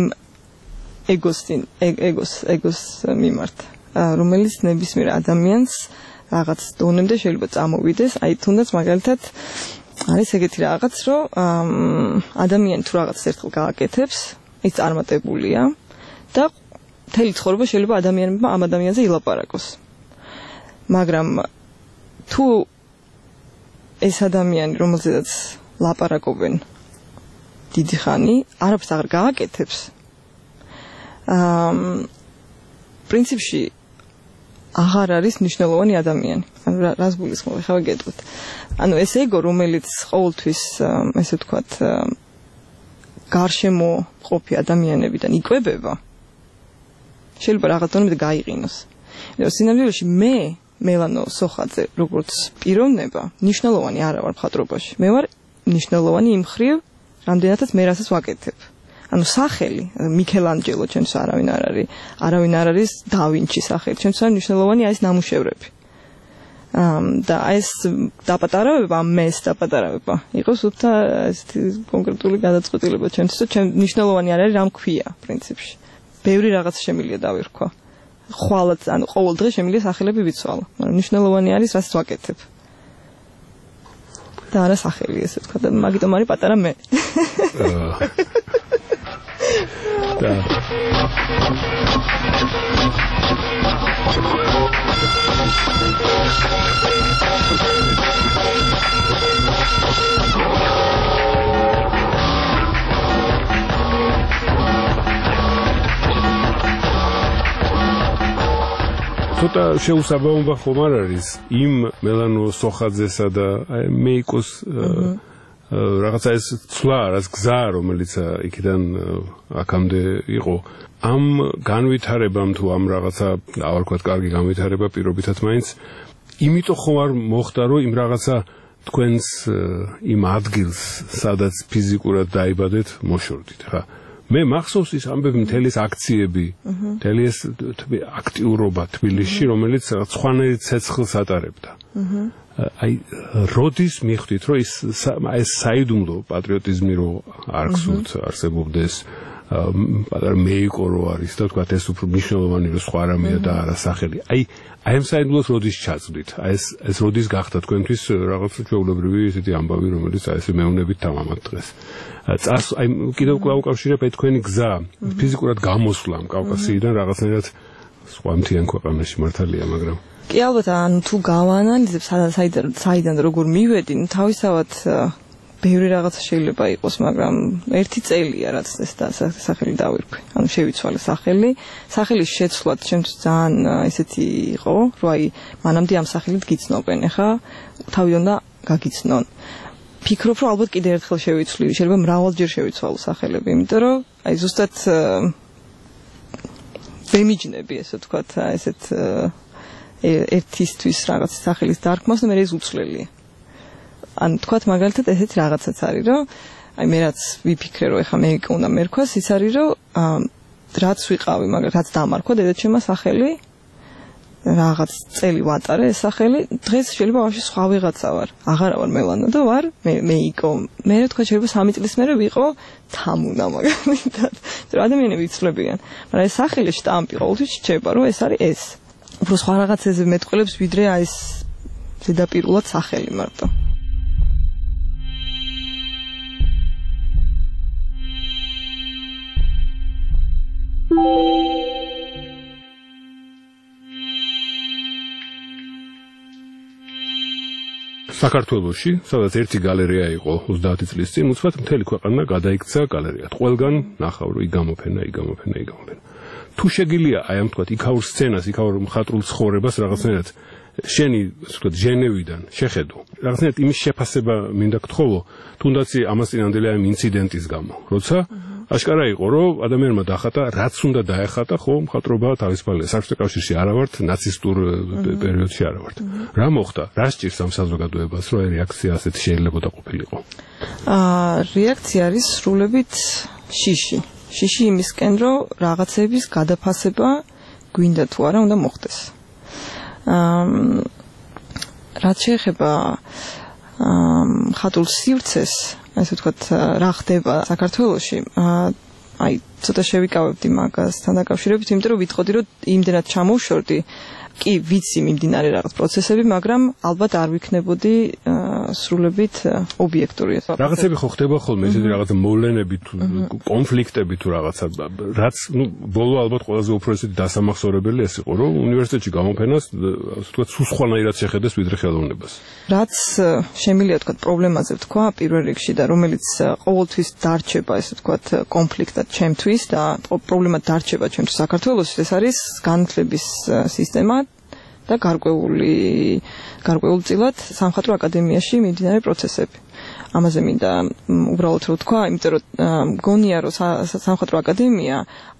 ეგოს მიმართ, რომელიც ნებისმიერ ადამიანს რაღაც დონემდე შეიძლება წამოვიდეს, აი თუნდაც მაგალითად არის ეგეთი რაღაც, რომ ადამიანი თუ რაღაც ერთხელ გააკეთებს, ის წარმატებულია და მთელი ცხოვრება შეიძლება ადამიანებმა ამ ადამიანზე ილაპარაკოს. მაგრამ თუ ეს ადამიანი, რომელზედაც ლაპარაკობენ დიდი ხანი, არაფერს აღარ გააკეთებს, პრინციპში აღარ არის მნიშვნელოვანი ადამიანი. ანუ რას გულისხმობ, ხა ვიგეთოთ. ანუ ეს ეგო, რომელიც ყოველთვის, ესე ვთქვათ, გარშემო ყოფი ადამიანებიდან იკვებება, შეიძლება რაღაც დონემდე გაიყინოს. სინამდვილეში მე მელანო სოხაძე როგორც პიროვნება ნიშნულოვანი არა ვარ მხატვრობაში. მე ვარ ნიშნულოვანი იმ ხრივ, რამდენადაც მე რასაც ვაკეთებ. ანუ სახელი მიქელანჯელო ჩემს არავინ არ არის დავინჩი სახელი. ჩემს არ ნიშნულოვანი არის ნამუშევრები. და ეს დაპატარავება, მეს დაპატარავება იყოს უთა ესეთი კონკრეტული გადაწყვეტილება ჩემთვის, რომ ჩემ ნიშნულოვანი არ არის რამ ქვია პრინციპში. ბევრი რაღაც შემიძლია დავირქვა. ხვალად, ანუ ყოველ დღე შემიძლია სახელები ვიცვალო, მაგრამ ნიშნულოვანი არის რაც ვაკეთებ. და არა სახელი, ესე ვთქვა, და მაგიტომ არის პატარა მე. ცოტა შეუსაბამობა ხომ არ არის იმ მელანო სოხაძესა და მეიკოს რაღაცა ეს ცვლა, რაც გზა, რომელიც იქიდან აქამდე იყო, ამ განვითარებამ თუ ამ რაღაცა, აღარ ვთქვათ, კარგი განვითარება პირობითად მაინც, იმიტომ ხომ არ მოხდა, რომ იმ რაღაცა თქვენს იმ ადგილს, სადაც ფიზიკურად დაიბადეთ, მოშორდით, ხა. მე მახსოვს ის ამბები, მთელი ეს აქციები, მთელი ეს აქტიურობა თბილისში, რომელიც სხვანაირ ცეცხლს ატარებდა. აი, როდის მიხვდით, რომ ეს საიდუმლო პატრიოტიზმი რო არ გსურთ, არსებობდეს, პატარა მეიკო რო არის და თქვა ეს უფრო მნიშვნელოვანი რო სხვა რამეა და არა სახელი. აი ამ საიდუმლოს როდის ჩაწვდით? აი ეს როდის გახდა თქვენთვის რაღაც ჩვეულებრივი ესეთი ამბავი, რომელიც აი ესე მეუნებით თამამად დღეს. აი კიდევ უკავშირებ აი თქვენი გზა ფიზიკურად გამოსვლამ კავკასიიდან რაღაცნაირად სხვა მთიან ქვეყანაში მართალია, მაგრამ კი ალბათ, ანუ თუ გავანალიზებ საიდან როგორ მივედი, თავისთავად ბევრი რაღაცა შეიძლება იყოს, მაგრამ ერთი წელია რაც ეს სახელი დავირქვი. ანუ შევიცვალე სახელი. სახელის შეცვლაც ჩემთვის ძალიან ესეთი იყო, რომ აი მანამდე ამ სახელით გიცნობენ, ეხა თავი უნდა გაგიცნონ. ფიქრობ, რომ ალბათ კიდე ერთხელ შევიცვლი, შეიძლება მრავალჯერ შევიცვალო სახელები, იმიტომ რომ აი ზუსტად ვემიჯნები, ესე ვთქვათ, ესეთ ერთისთვის რაღაც სახელის დარქმას და მე ეს უცვლელია. ან თქვათ მაგალითად ესეთი რაღაცაც არის, რომ აი მე რაც ვიფიქრე, რომ ეხა მე უნდა მერქვას, ის არის, რომ რაც ვიყავი, მაგრამ რაც დამარქვა დედაჩემმა სახელი, რაღაც წელი ვატარე ეს სახელი, დღეს შეიძლება ვაში სხვა ვიღაცა ვარ. აღარა ვარ მელანა და ვარ მეიკო. მე რა თქვა შეიძლება 3 წლის მერე ვიყო თამუნა მაგალითად. რომ ადამიანები იცვლებიან. მაგრამ ეს სახელი შტამპი ყოველთვის რჩება, რომ ეს არის ეს. უფრო სხვა რაღაცაზე მეტყველებს, ვიდრე აი ეს ზედაპირულად სახელი მარტო. საქართველოში, სადაც ერთი გალერეა იყო 30 წლის წინ, უცბად მთელი ქვეყანა გადაიქცა გალერეად. ყველგან ნახავ, რომ იგამოფენა. თუ შეგიძლია აი ამ თქვათ იქაურ სცენას, იქაურ მხატვრულ ცხოვრებას რაღაცნაირად შენი, ასე ვთქვათ, ჟენევიდან შეხედო. რაღაცნაირად იმის შეფასება მინდა გთხოვო, თუნდაც ამას წინანდელი ამ ინციდენტის გამო, როცა აშკარა იყო, რომ ადამიანმა დახატა, რაც უნდა დაეხატა, ხო, მხატვრობა თავისუფალია. საბჭოთა კავშირში არა ვართ, ნაცისტურ პერიოდში არა ვართ. რა მოხდა? რა სჭირს ამ საზოგადოებას, რომ რეაქცია ასეთი შეიძლება ყოფილიყო? რეაქცია არის სრულებით შიში. შიში იმისკენ, რომ რაღაცების გადაფასება გვინდა თუ არა უნდა მოხდეს. რაც შეეხება მხატვრულ სივრცეს, ასე ვთქვათ, რა ხდება საქართველოში, აი ცოტა შევიკავებდი მაგასთან დაკავშირებით, იმიტომ რომ ვიტყოდი, რომ იმდენად ჩამოვშორდი, კი ვიცი მიმდინარე რაღაც პროცესები, მაგრამ ალბათ არ ვიქნებოდი სრულებით ობიექტური. რაღაცები ხო ხდება ხოლმე, ესეთი რაღაც მოვლენები თუ კონფლიქტები თუ რაღაცა, რაც ბოლო ალბათ ყველაზე უფრო ესეთი დასამახსოვრებელი ეს იყო, რომ უნივერსიტეტში გამოფენას, ასე ვთქვათ, სულ სხვანაირად შეხედეს ვიდრე ხელოვნებას. რაც შემიძლია ვთქვათ პრობლემაზე ვთქვა პირველ რიგში და რომელიც ყოველთვის დარჩება, ესე ვთქვათ, კონფლიქტად ჩემთვის და პრობლემად დარჩება ჩემთვის საქართველოში, ეს არის განათლების სისტემა და გარკვეულწილად სამხატვრო აკადემიაში მიმდინარე პროცესები. ამაზე მინდა უბრალოდ რომ ვთქვა, იმიტომ რომ მგონია რომ სამხატვრო აკადემია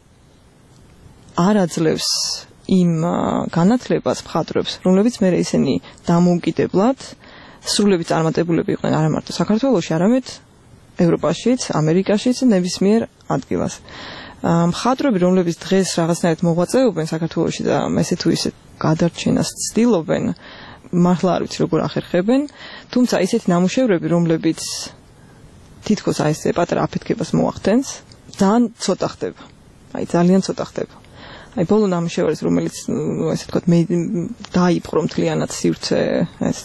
არ აძლევს იმ განათლებას მხატვრებს, რომლებიც მე ისინი დამოუკიდებლად სრულებით წარმატებულები იყვნენ არა მარტო საქართველოში, არამედ ევროპაშიც, ამერიკაშიც, ნებისმიერ ადგილას. მხატვრები, რომლებიც დღეს რაღაცნაირად მოღვაწეობენ საქართველოში და ესე თუ ისე გადარჩენას ცდილობენ, მართლა არ ვიცი როგორ ახერხებენ, თუმცა ისეთი ნამუშევრები, რომლებიც თითქოს აი ესე პატარა აფეთქებას მოახდენს, ძალიან ცოტა ხდება. აი ძალიან ცოტა ხდება. აი ბოლო ნამუშევრის, რომელიც ესე ვთქვათ, მე დაიპყრო მთლიანად სივრცე, ეს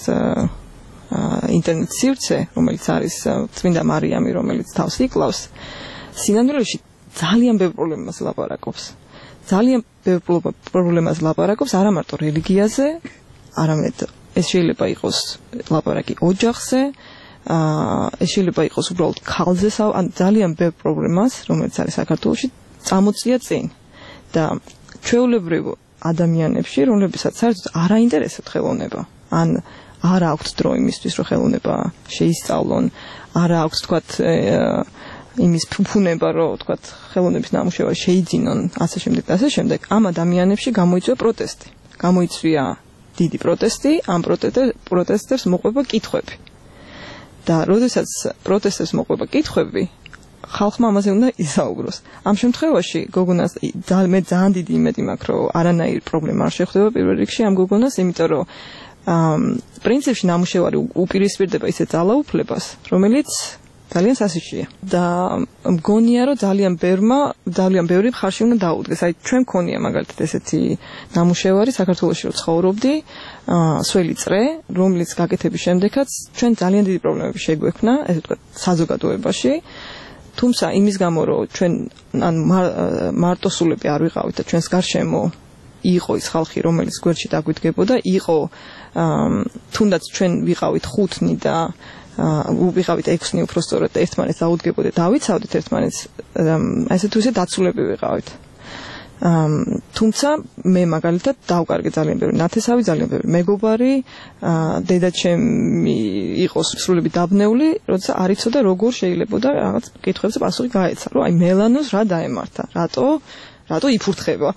ინტერნეტ სივრცე, რომელიც არის წმინდა მარიამი, რომელიც თავს იკლავს, სინამდვილეში ძალიან ბევრ პრობლემას ლაპარაკობს. ძალიან ბევრ პრობლემას ლაპარაკობს არა მარტო რელიგიაზე, არამედ ეს შეიძლება იყოს ლაპარაკი ოჯახზე, ეს შეიძლება იყოს უბრალოდ ქალზე, ან ძალიან ბევრ პრობლემას, რომელიც არის საქართველოში, წამოწია წინ. და ჩვეულებრივ ადამიანებში, რომლებსაც საერთოდ არ აინტერესებთ ხელოვნება, ან არ აქვთ დრო იმისთვის, რომ ხელოვნება შეისწავლონ, არ აქვთ თქვათ იმის ფუფუნება, რომ თქვათ ხელოვნების ნამუშევარი შეიძინონ, ასე შემდეგ, ამ ადამიანებში გამოიწვია პროტესტი. გამოიწვია დიდი პროტესტი, ამ პროტესტებს მოყვება კითხვები. და როდესაც პროტესტებს მოყვება კითხვები, ხალხმა ამაზე უნდა ისაუბროს. ამ შემთხვევაში გოგონას მე ძალიან დიდი იმედი მაქვს, რომ არანაირი პრობლემა არ შეხვდება პირველ რიგში ამ გოგონას, იმიტომ რომ პრინციპში ნამუშევარი უპირისპირდება ისეთ ძალაუფლებას, რომელიც ძალიან სასიშვია. და მგონია, რომ ძალიან ბევრი მხარში უნდა დაუდგეს. აი ჩვენ მქონია მაგალითად ესეთი ნამუშევარი საქართველოში რო ცხოვრობდი, სველი წრე, რომლის გაკეთების შემდეგაც ჩვენ ძალიან დიდი პრობლემები შეგვექმნა, ესე ვთქვათ, საზოგადოებაში. თუმცა იმის გამო, რომ ჩვენ მარტოსულები არ ვიყავით და ჩვენს გარშემო იყო ის ხალხი, რომელიც გვერდში დაგვიდგებოდა, იყო თუნდაც ჩვენ ვიყავით 5-ნი და ვიყავით 6-ნი უпростоრად და ერთმანეთს დაუდგებოდით, დავიცავდით ერთმანეთს, ესე თუ ისე დაცულები ვიყავით. თუმცა მე მაგალითად დავკარგე ძალიან ბევრი ნათესავი, ძალიან ბევრი მეგობარი, დედაჩემი იყო სრულებით დაბნეული, როცა არ იცოდა როგორ შეიძლება რაღაც კითხვებზე პასუხი გაეცა, რომ აი მელანოს რა დაემართა, რატო იფურთხება.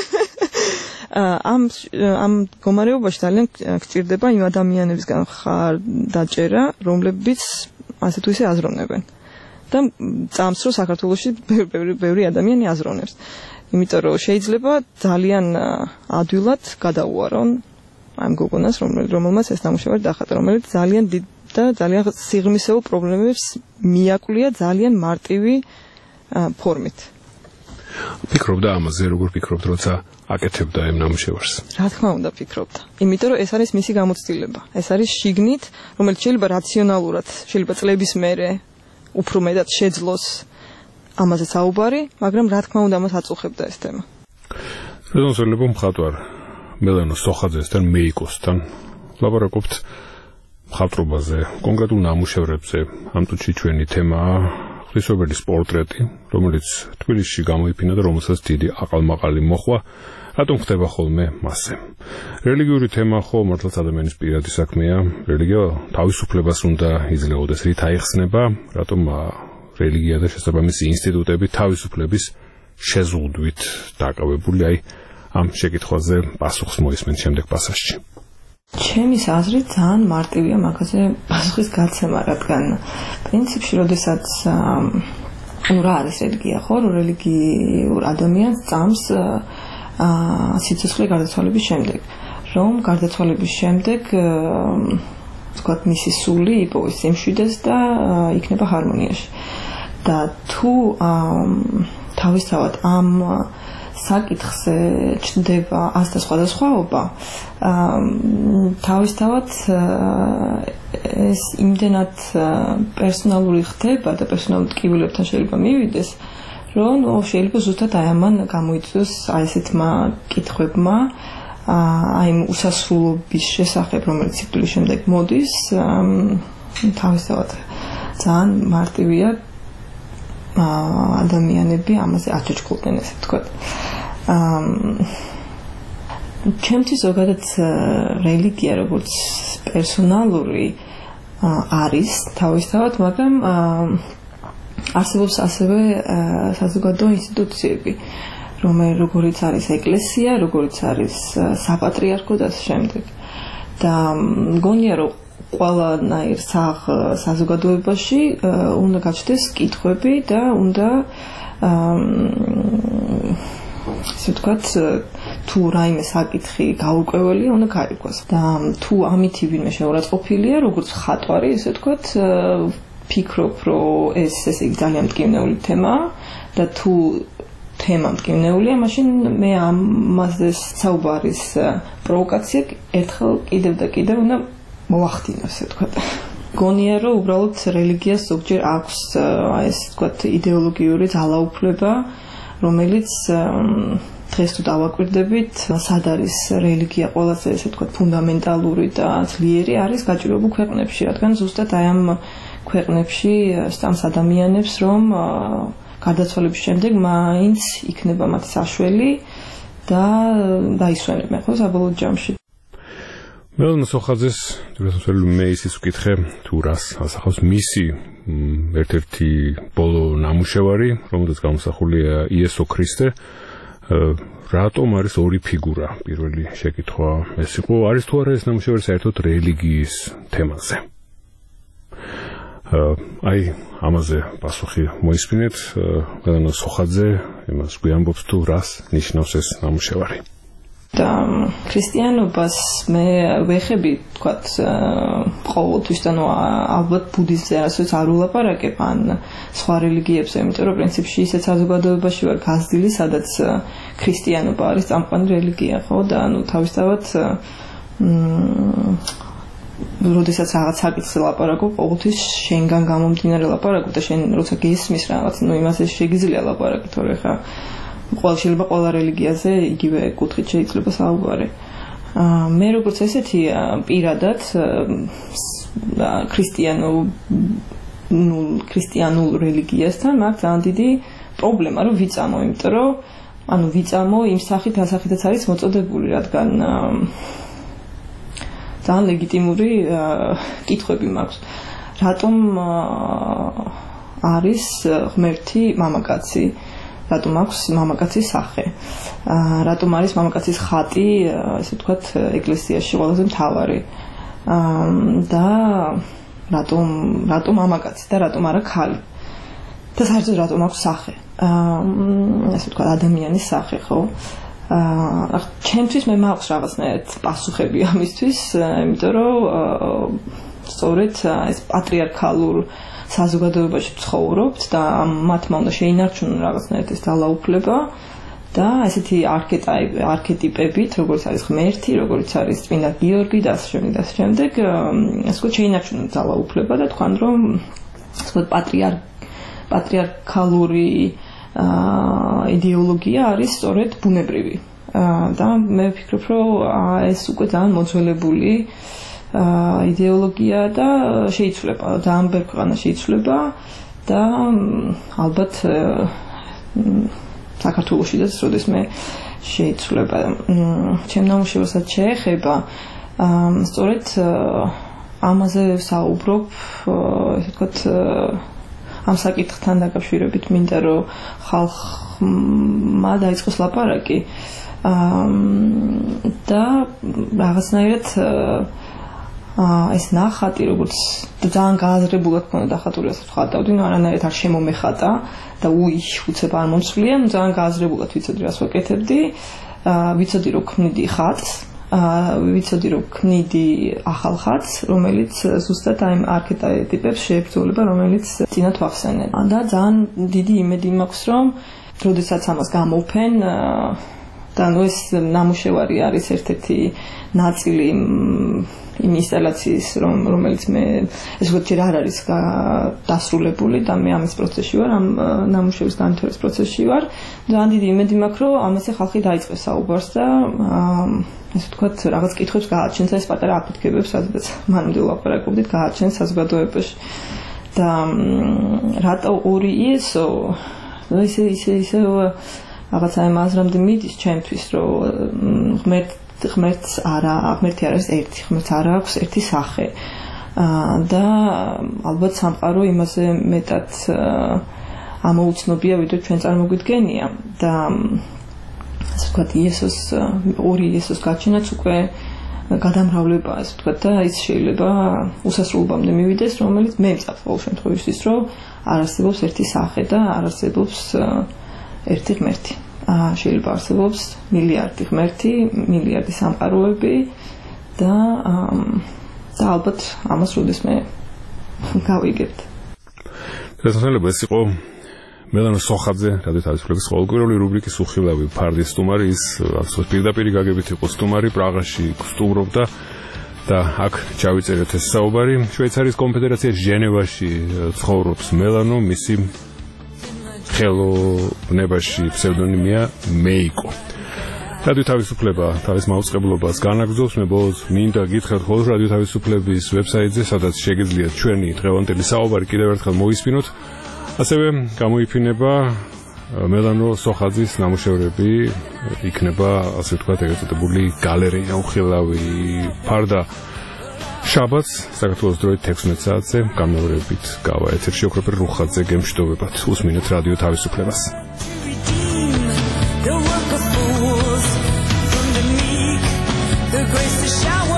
ამ მდგომარეობაში ძალიან გჭირდება იმ ადამიანებისგან მხარდაჭერა, რომლებიც ასე თუ ისე აზროვნებენ. და წამს რომ საქართველოში ბევრი ადამიანი აზროვნებს. იმიტომ რომ შეიძლება ძალიან ადვილად გადაუარონ ამ გოგონას, რომელმაც ეს ნამუშევარი დახატა, რომელიც ძალიან დიდ და ძალიან სიღრმისეულ პრობლემებს მიაკვლია ძალიან მარტივი ფორმით. ფიქრობდა ამაზე, როგორ ფიქრობთ, როცა აკეთებდა ამ ნამუშევარს? რა თქმა უნდა ფიქრობდა. იმიტომ რომ ეს არის მისი გამოცდილება. ეს არის შიგნით, რომელიც შეიძლება რაციონალურად, შეიძლება წლების მერე უფრო მეტად შეძლოს ამაზე საუბარი, მაგრამ რა თქმა უნდა მას აწუხებდა ეს თემა. რეზონსელებ მხატვარ მელანო სოხაძესთან, მეიკოსთან ლაპარაკობთ მხატვრობაზე, კონკრეტულ ნამუშევრებზე. ამ წუთში ჩვენი თემაა ღვთისმშობელის პორტრეტი, რომელიც თბილისში გამოიფინა და რომელსაც დიდი აყალმაყალი მოჰყვა. რატომ ხდება ხოლმე მასზე? რელიგიური თემა ხო მართლაც ადამიანის პირადი საქმეა. რელიგია თავისუფლებას უნდა იძლეოდეს, რით აიხსნება, რატომ რელიგია და შესაბამისი ინსტიტუტები თავისუფლების შეზღუდვით დაკავებული. აი ამ შეკითხვაზე პასუხს მოისმენთ შემდეგ პასაჟში. ჩემის აზრით ძალიან მარტივია მაგაზე პასუხის გაცემა, რადგან პრინციპში, როდესაც რა არის რელიგია, ხო, რელიგიურ ადამიანს წამს სიცოცხლე გარდაცვალების შემდეგ, რომ გარდაცვალების შემდეგ თქვათ მისი სული იპოვის სიმშვიდეს და იქნება ჰარმონიაში. და თუ თავისთავად ამ საკითხზე ჩნდება ასთა სხვადასხვაობა, თავისთავად ეს იმდენად პერსონალური ხდება და პერსონალურ ტკივილებთან შეიძლება მივიდეს, რომ შეიძლება ზუსტად აი ამან გამოიწვიოს აი ესეთმა კითხვებმა, აი იმ უსასრულობის შესახებ, რომელიც სიკვდილის შემდეგ მოდის, თავისთავად ძალიან მარტივია ადამიანები ამაზე აჩოჩქულდნენ, ესე ვთქვათ. ჩემთვის ზოგადად რელიგია როგორც პერსონალური არის თავისთავად, მაგრამ არსებობს ასევე საზოგადო ინსტიტუციები, როგორიც არის ეკლესია, როგორიც არის საპატრიარქო და ასე შემდეგ. და მგონია, რომ ყველანაირ საზოგადოებაში უნდა გაჩნდეს კითხვები და უნდა ესე ვთქვათ, თუ რაიმე საკითხი გაურკვეველი უნდა გაირკვეს. და თუ ამითი ვინმე შეურაცხყოფილია, როგორც ხატვარი, ესე ვთქვათ, ფიქრობ, რომ ეს ესე ძალიან მტკივნეული თემაა და თუ თემა მტკივნეულია, მაშინ მე ამაზე საუბარის პროვოკაცია ერთხელ კიდევ და კიდევ უნდა მოახდინოს, ესე ვთქვათ. გონია რომ უბრალოდ რელიგიას ზოგჯერ აქვს ეს თქვათ იდეოლოგიური ძალაუფლება, რომელიც დღეს თუ დავაკვირდებით, სად არის რელიგია ყველაზე ესე თქვათ ფუნდამენტალური და ძლიერი არის გაჭირვებულ ქვეყნებში, რადგან ზუსტად აი ამ ქვეყნებში სტამს ადამიანებს რომ გარდაცვალების შემდეგ მაინც იქნება მათი საშველი და დაისვენებენ ხო საბოლოო ჯამში. მელონ სოხაძეს თვითონ მე ისიც ვკითხე თუ რას ასახავს მისი ერთ-ერთი ბოლო ნამუშევარი, რომელზეც გამოსახულია იესო ქრისტე. რატომ არის ორი ფიგურა? პირველი შეკითხვა ეს იყო, არის თუ არა ეს ნამუშევარი საერთოდ რელიგიის თემაზე? აი ამაზე პასუხი მოისმინეთ, მელონ სოხაძე იმას გვიამბობს თუ რას ნიშნავს ეს ნამუშევარი. და ქრისტიანობას მე ვეხები თქვათ ყოველთვის და ალბათ ბუდიზმზე რასაც არ ულაპარაკებ ან სხვა რელიგიებზე, იმიტომ რომ პრინციპში ისეთ საზოგადოებაში ვარ გაზრდილი, სადაც ქრისტიანობა არის წამყვანი რელიგია, ხო და თავისთავად როდესაც რაღაც საკითხზე ლაპარაკობ, ყოველთვის შენგან გამომდინარე ლაპარაკობ და შენ როცა გესმის რაღაც, იმაზე შეგიძლია ლაპარაკი, თორე ხა შეიძლება ყველა რელიგიაზე იგივე კუთხით შეიძლება საუბარი. მე როგორც ესეთი პირადად ქრისტიანულ რელიგიასთან მაქვს ძალიან დიდი პრობლემა რომ ვიწამო, იმიტომ რომ ვიწამო იმ სახით ასახითაც არის მოწოდებული, რადგან ძალიან ლეგიტიმური კითხვები მაქვს. რატომ არის ღმერთი მამაკაცი? რატომ აქვს მამაკაცის სახე? რატომ არის მამაკაცის ხატი, ესე ვთქვათ, ეკლესიაში ყველაზე მთავარი? და რატომ მამაკაცი და რატომ არა ქალი? და საერთოდ რატომ აქვს სახე? ესე ვთქვათ, ადამიანის სახე, ხო? ჩემთვის მე მაქვს რაღაცნაირად პასუხები ამისთვის, იმიტომ რომ სწორედ ეს პატრიარქალურ საზოგადოებაში ცხოვრობთ და მათმა უნდა შეინარჩუნონ რაღაცნაირად ეს ძალაუფლება და ესეთი არქეტიპებით, როგორც არის ღმერთი, როგორც არის წმინდა გიორგი და ასე შემდეგ, ასე ვთქვათ, შეინარჩუნონ ძალაუფლება და თქვენ რომ ასე ვთქვათ პატრიარქალური იდეოლოგია არის სწორედ ბუნებრივი. და მე ვფიქრობ, რომ ეს უკვე ძალიან მოძველებული იდეოლოგია და შეიცვლება, ძალიან ბევრ ქვეყანაში შეიცვლება და ალბათ საქართველოშიც როდესმე შეიცვლება. ჩემ ნამუშევარსაც შეეხება სწორედ ამაზე საუბრობ, ესე ვთქვათ, ამ საკითხთან დაკავშირებით მინდა რომ ხალხმა დაიწყოს ლაპარაკი და რაღაცნაირად ეს ნახატი, როგორც ძალიან გააზრებულად ქონდა დახატული, ასე ვხატავდი, არანაირად არ შემომეხატა და უცებ არ მომცვლია, ძალიან გააზრებულად ვიცოდი რას ვაკეთებდი, ვიცოდი რომ ქმნიდი ხატს, ვიცოდი რომ ქმნიდი ახალ ხატს, რომელიც ზუსტად აი არქეტიპებს შეებრძოლება, რომელიც წინათ ვახსენე. და ძალიან დიდი იმედი მაქვს, რომ როდესაც ამას გამოვფენ და ეს ნამუშევარი არის ერთ-ერთი ნაწილი იმ ინსტალაციის, რომელიც მე ეს ვთქვათ ჯერ არ არის დასრულებული და მე ამის პროცესში ვარ, ამ ნამუშევრის განვითარების პროცესში ვარ. ძალიან დიდი იმედი მაქვს, რომ ამაზე ხალხი დაიწყებს საუბარს და ესე ვთქვათ, რაღაც კითხვებს გააჩენს ეს პატარა აფეთქებებს, სადაც მანამდე ვლაპარაკობდით, გააჩენს საზოგადოებაში. და რატო ორი იესო? ისე რაღაცა ამ აზრამდე მიდის ჩემთვის, რომ ღმერთს ღმერთი არ არის ერთი, ღმერთს არ აქვს ერთი სახე. და ალბათ სამყარო იმაზე მეტად ამოუცნობია, ვიდრე ჩვენ წარმოგვიდგენია. და ასე ვთქვათ, ორი იესოს გაჩენაც უკვე გადამრავლება, ასე ვთქვათ, და ის შეიძლება უსასრულობამდე მივიდეს, რომელიც მე მწავს ყოველ შემთხვევაში, რომ არ არსებობს ერთი სახე და არ არსებობს ერთი ღმერთი. შეიძლება არსებობს მილიარდი ღმერთი, მილიარდი სამყაროები და ალბათ ამას როდესმე გავიგებთ. შესაძლოა ეს იყო მელონ სოხაძე, რადიო თავისუფლების ყოველკვირეული რუბრიკის უხილავი ფარდის სტუმარი, ის absolut პირდაპირ გაგებით იყო სტუმარი, პრაღაში სტუმრობდა და აქ ჩავიწერეთ ეს საუბარი. შვეიცარიის კონფედერაციის ჟენევაში ცხოვრობს მელანო, მისი ხელოვნებაში ფსევდონიმია მეიკო. რადიო თავისუფლება თავის მაუწყებლობას განაგრძობს. მე ბოლოს მინდა გითხრათ ხოლმე რადიო თავისუფლების ვებსაიტზე, სადაც შეგიძლიათ ჩვენი დღევანდელი საუბარი კიდევ ერთხელ მოისმინოთ. ასევე გამოიფინება მელანო სოხაძის ნამუშევრები, იქნება ასე ვთქვათ ეგრეთ წოდებული გალერეა უხილავი ფარდა შაბათს საქართველოს დროით 16 საათზე გამეორებით გავა ეთერში ოქროპერ რუხაძე გემშვიდობებათ. უსმინეთ რადიო თავისუფლებას. The grace to shower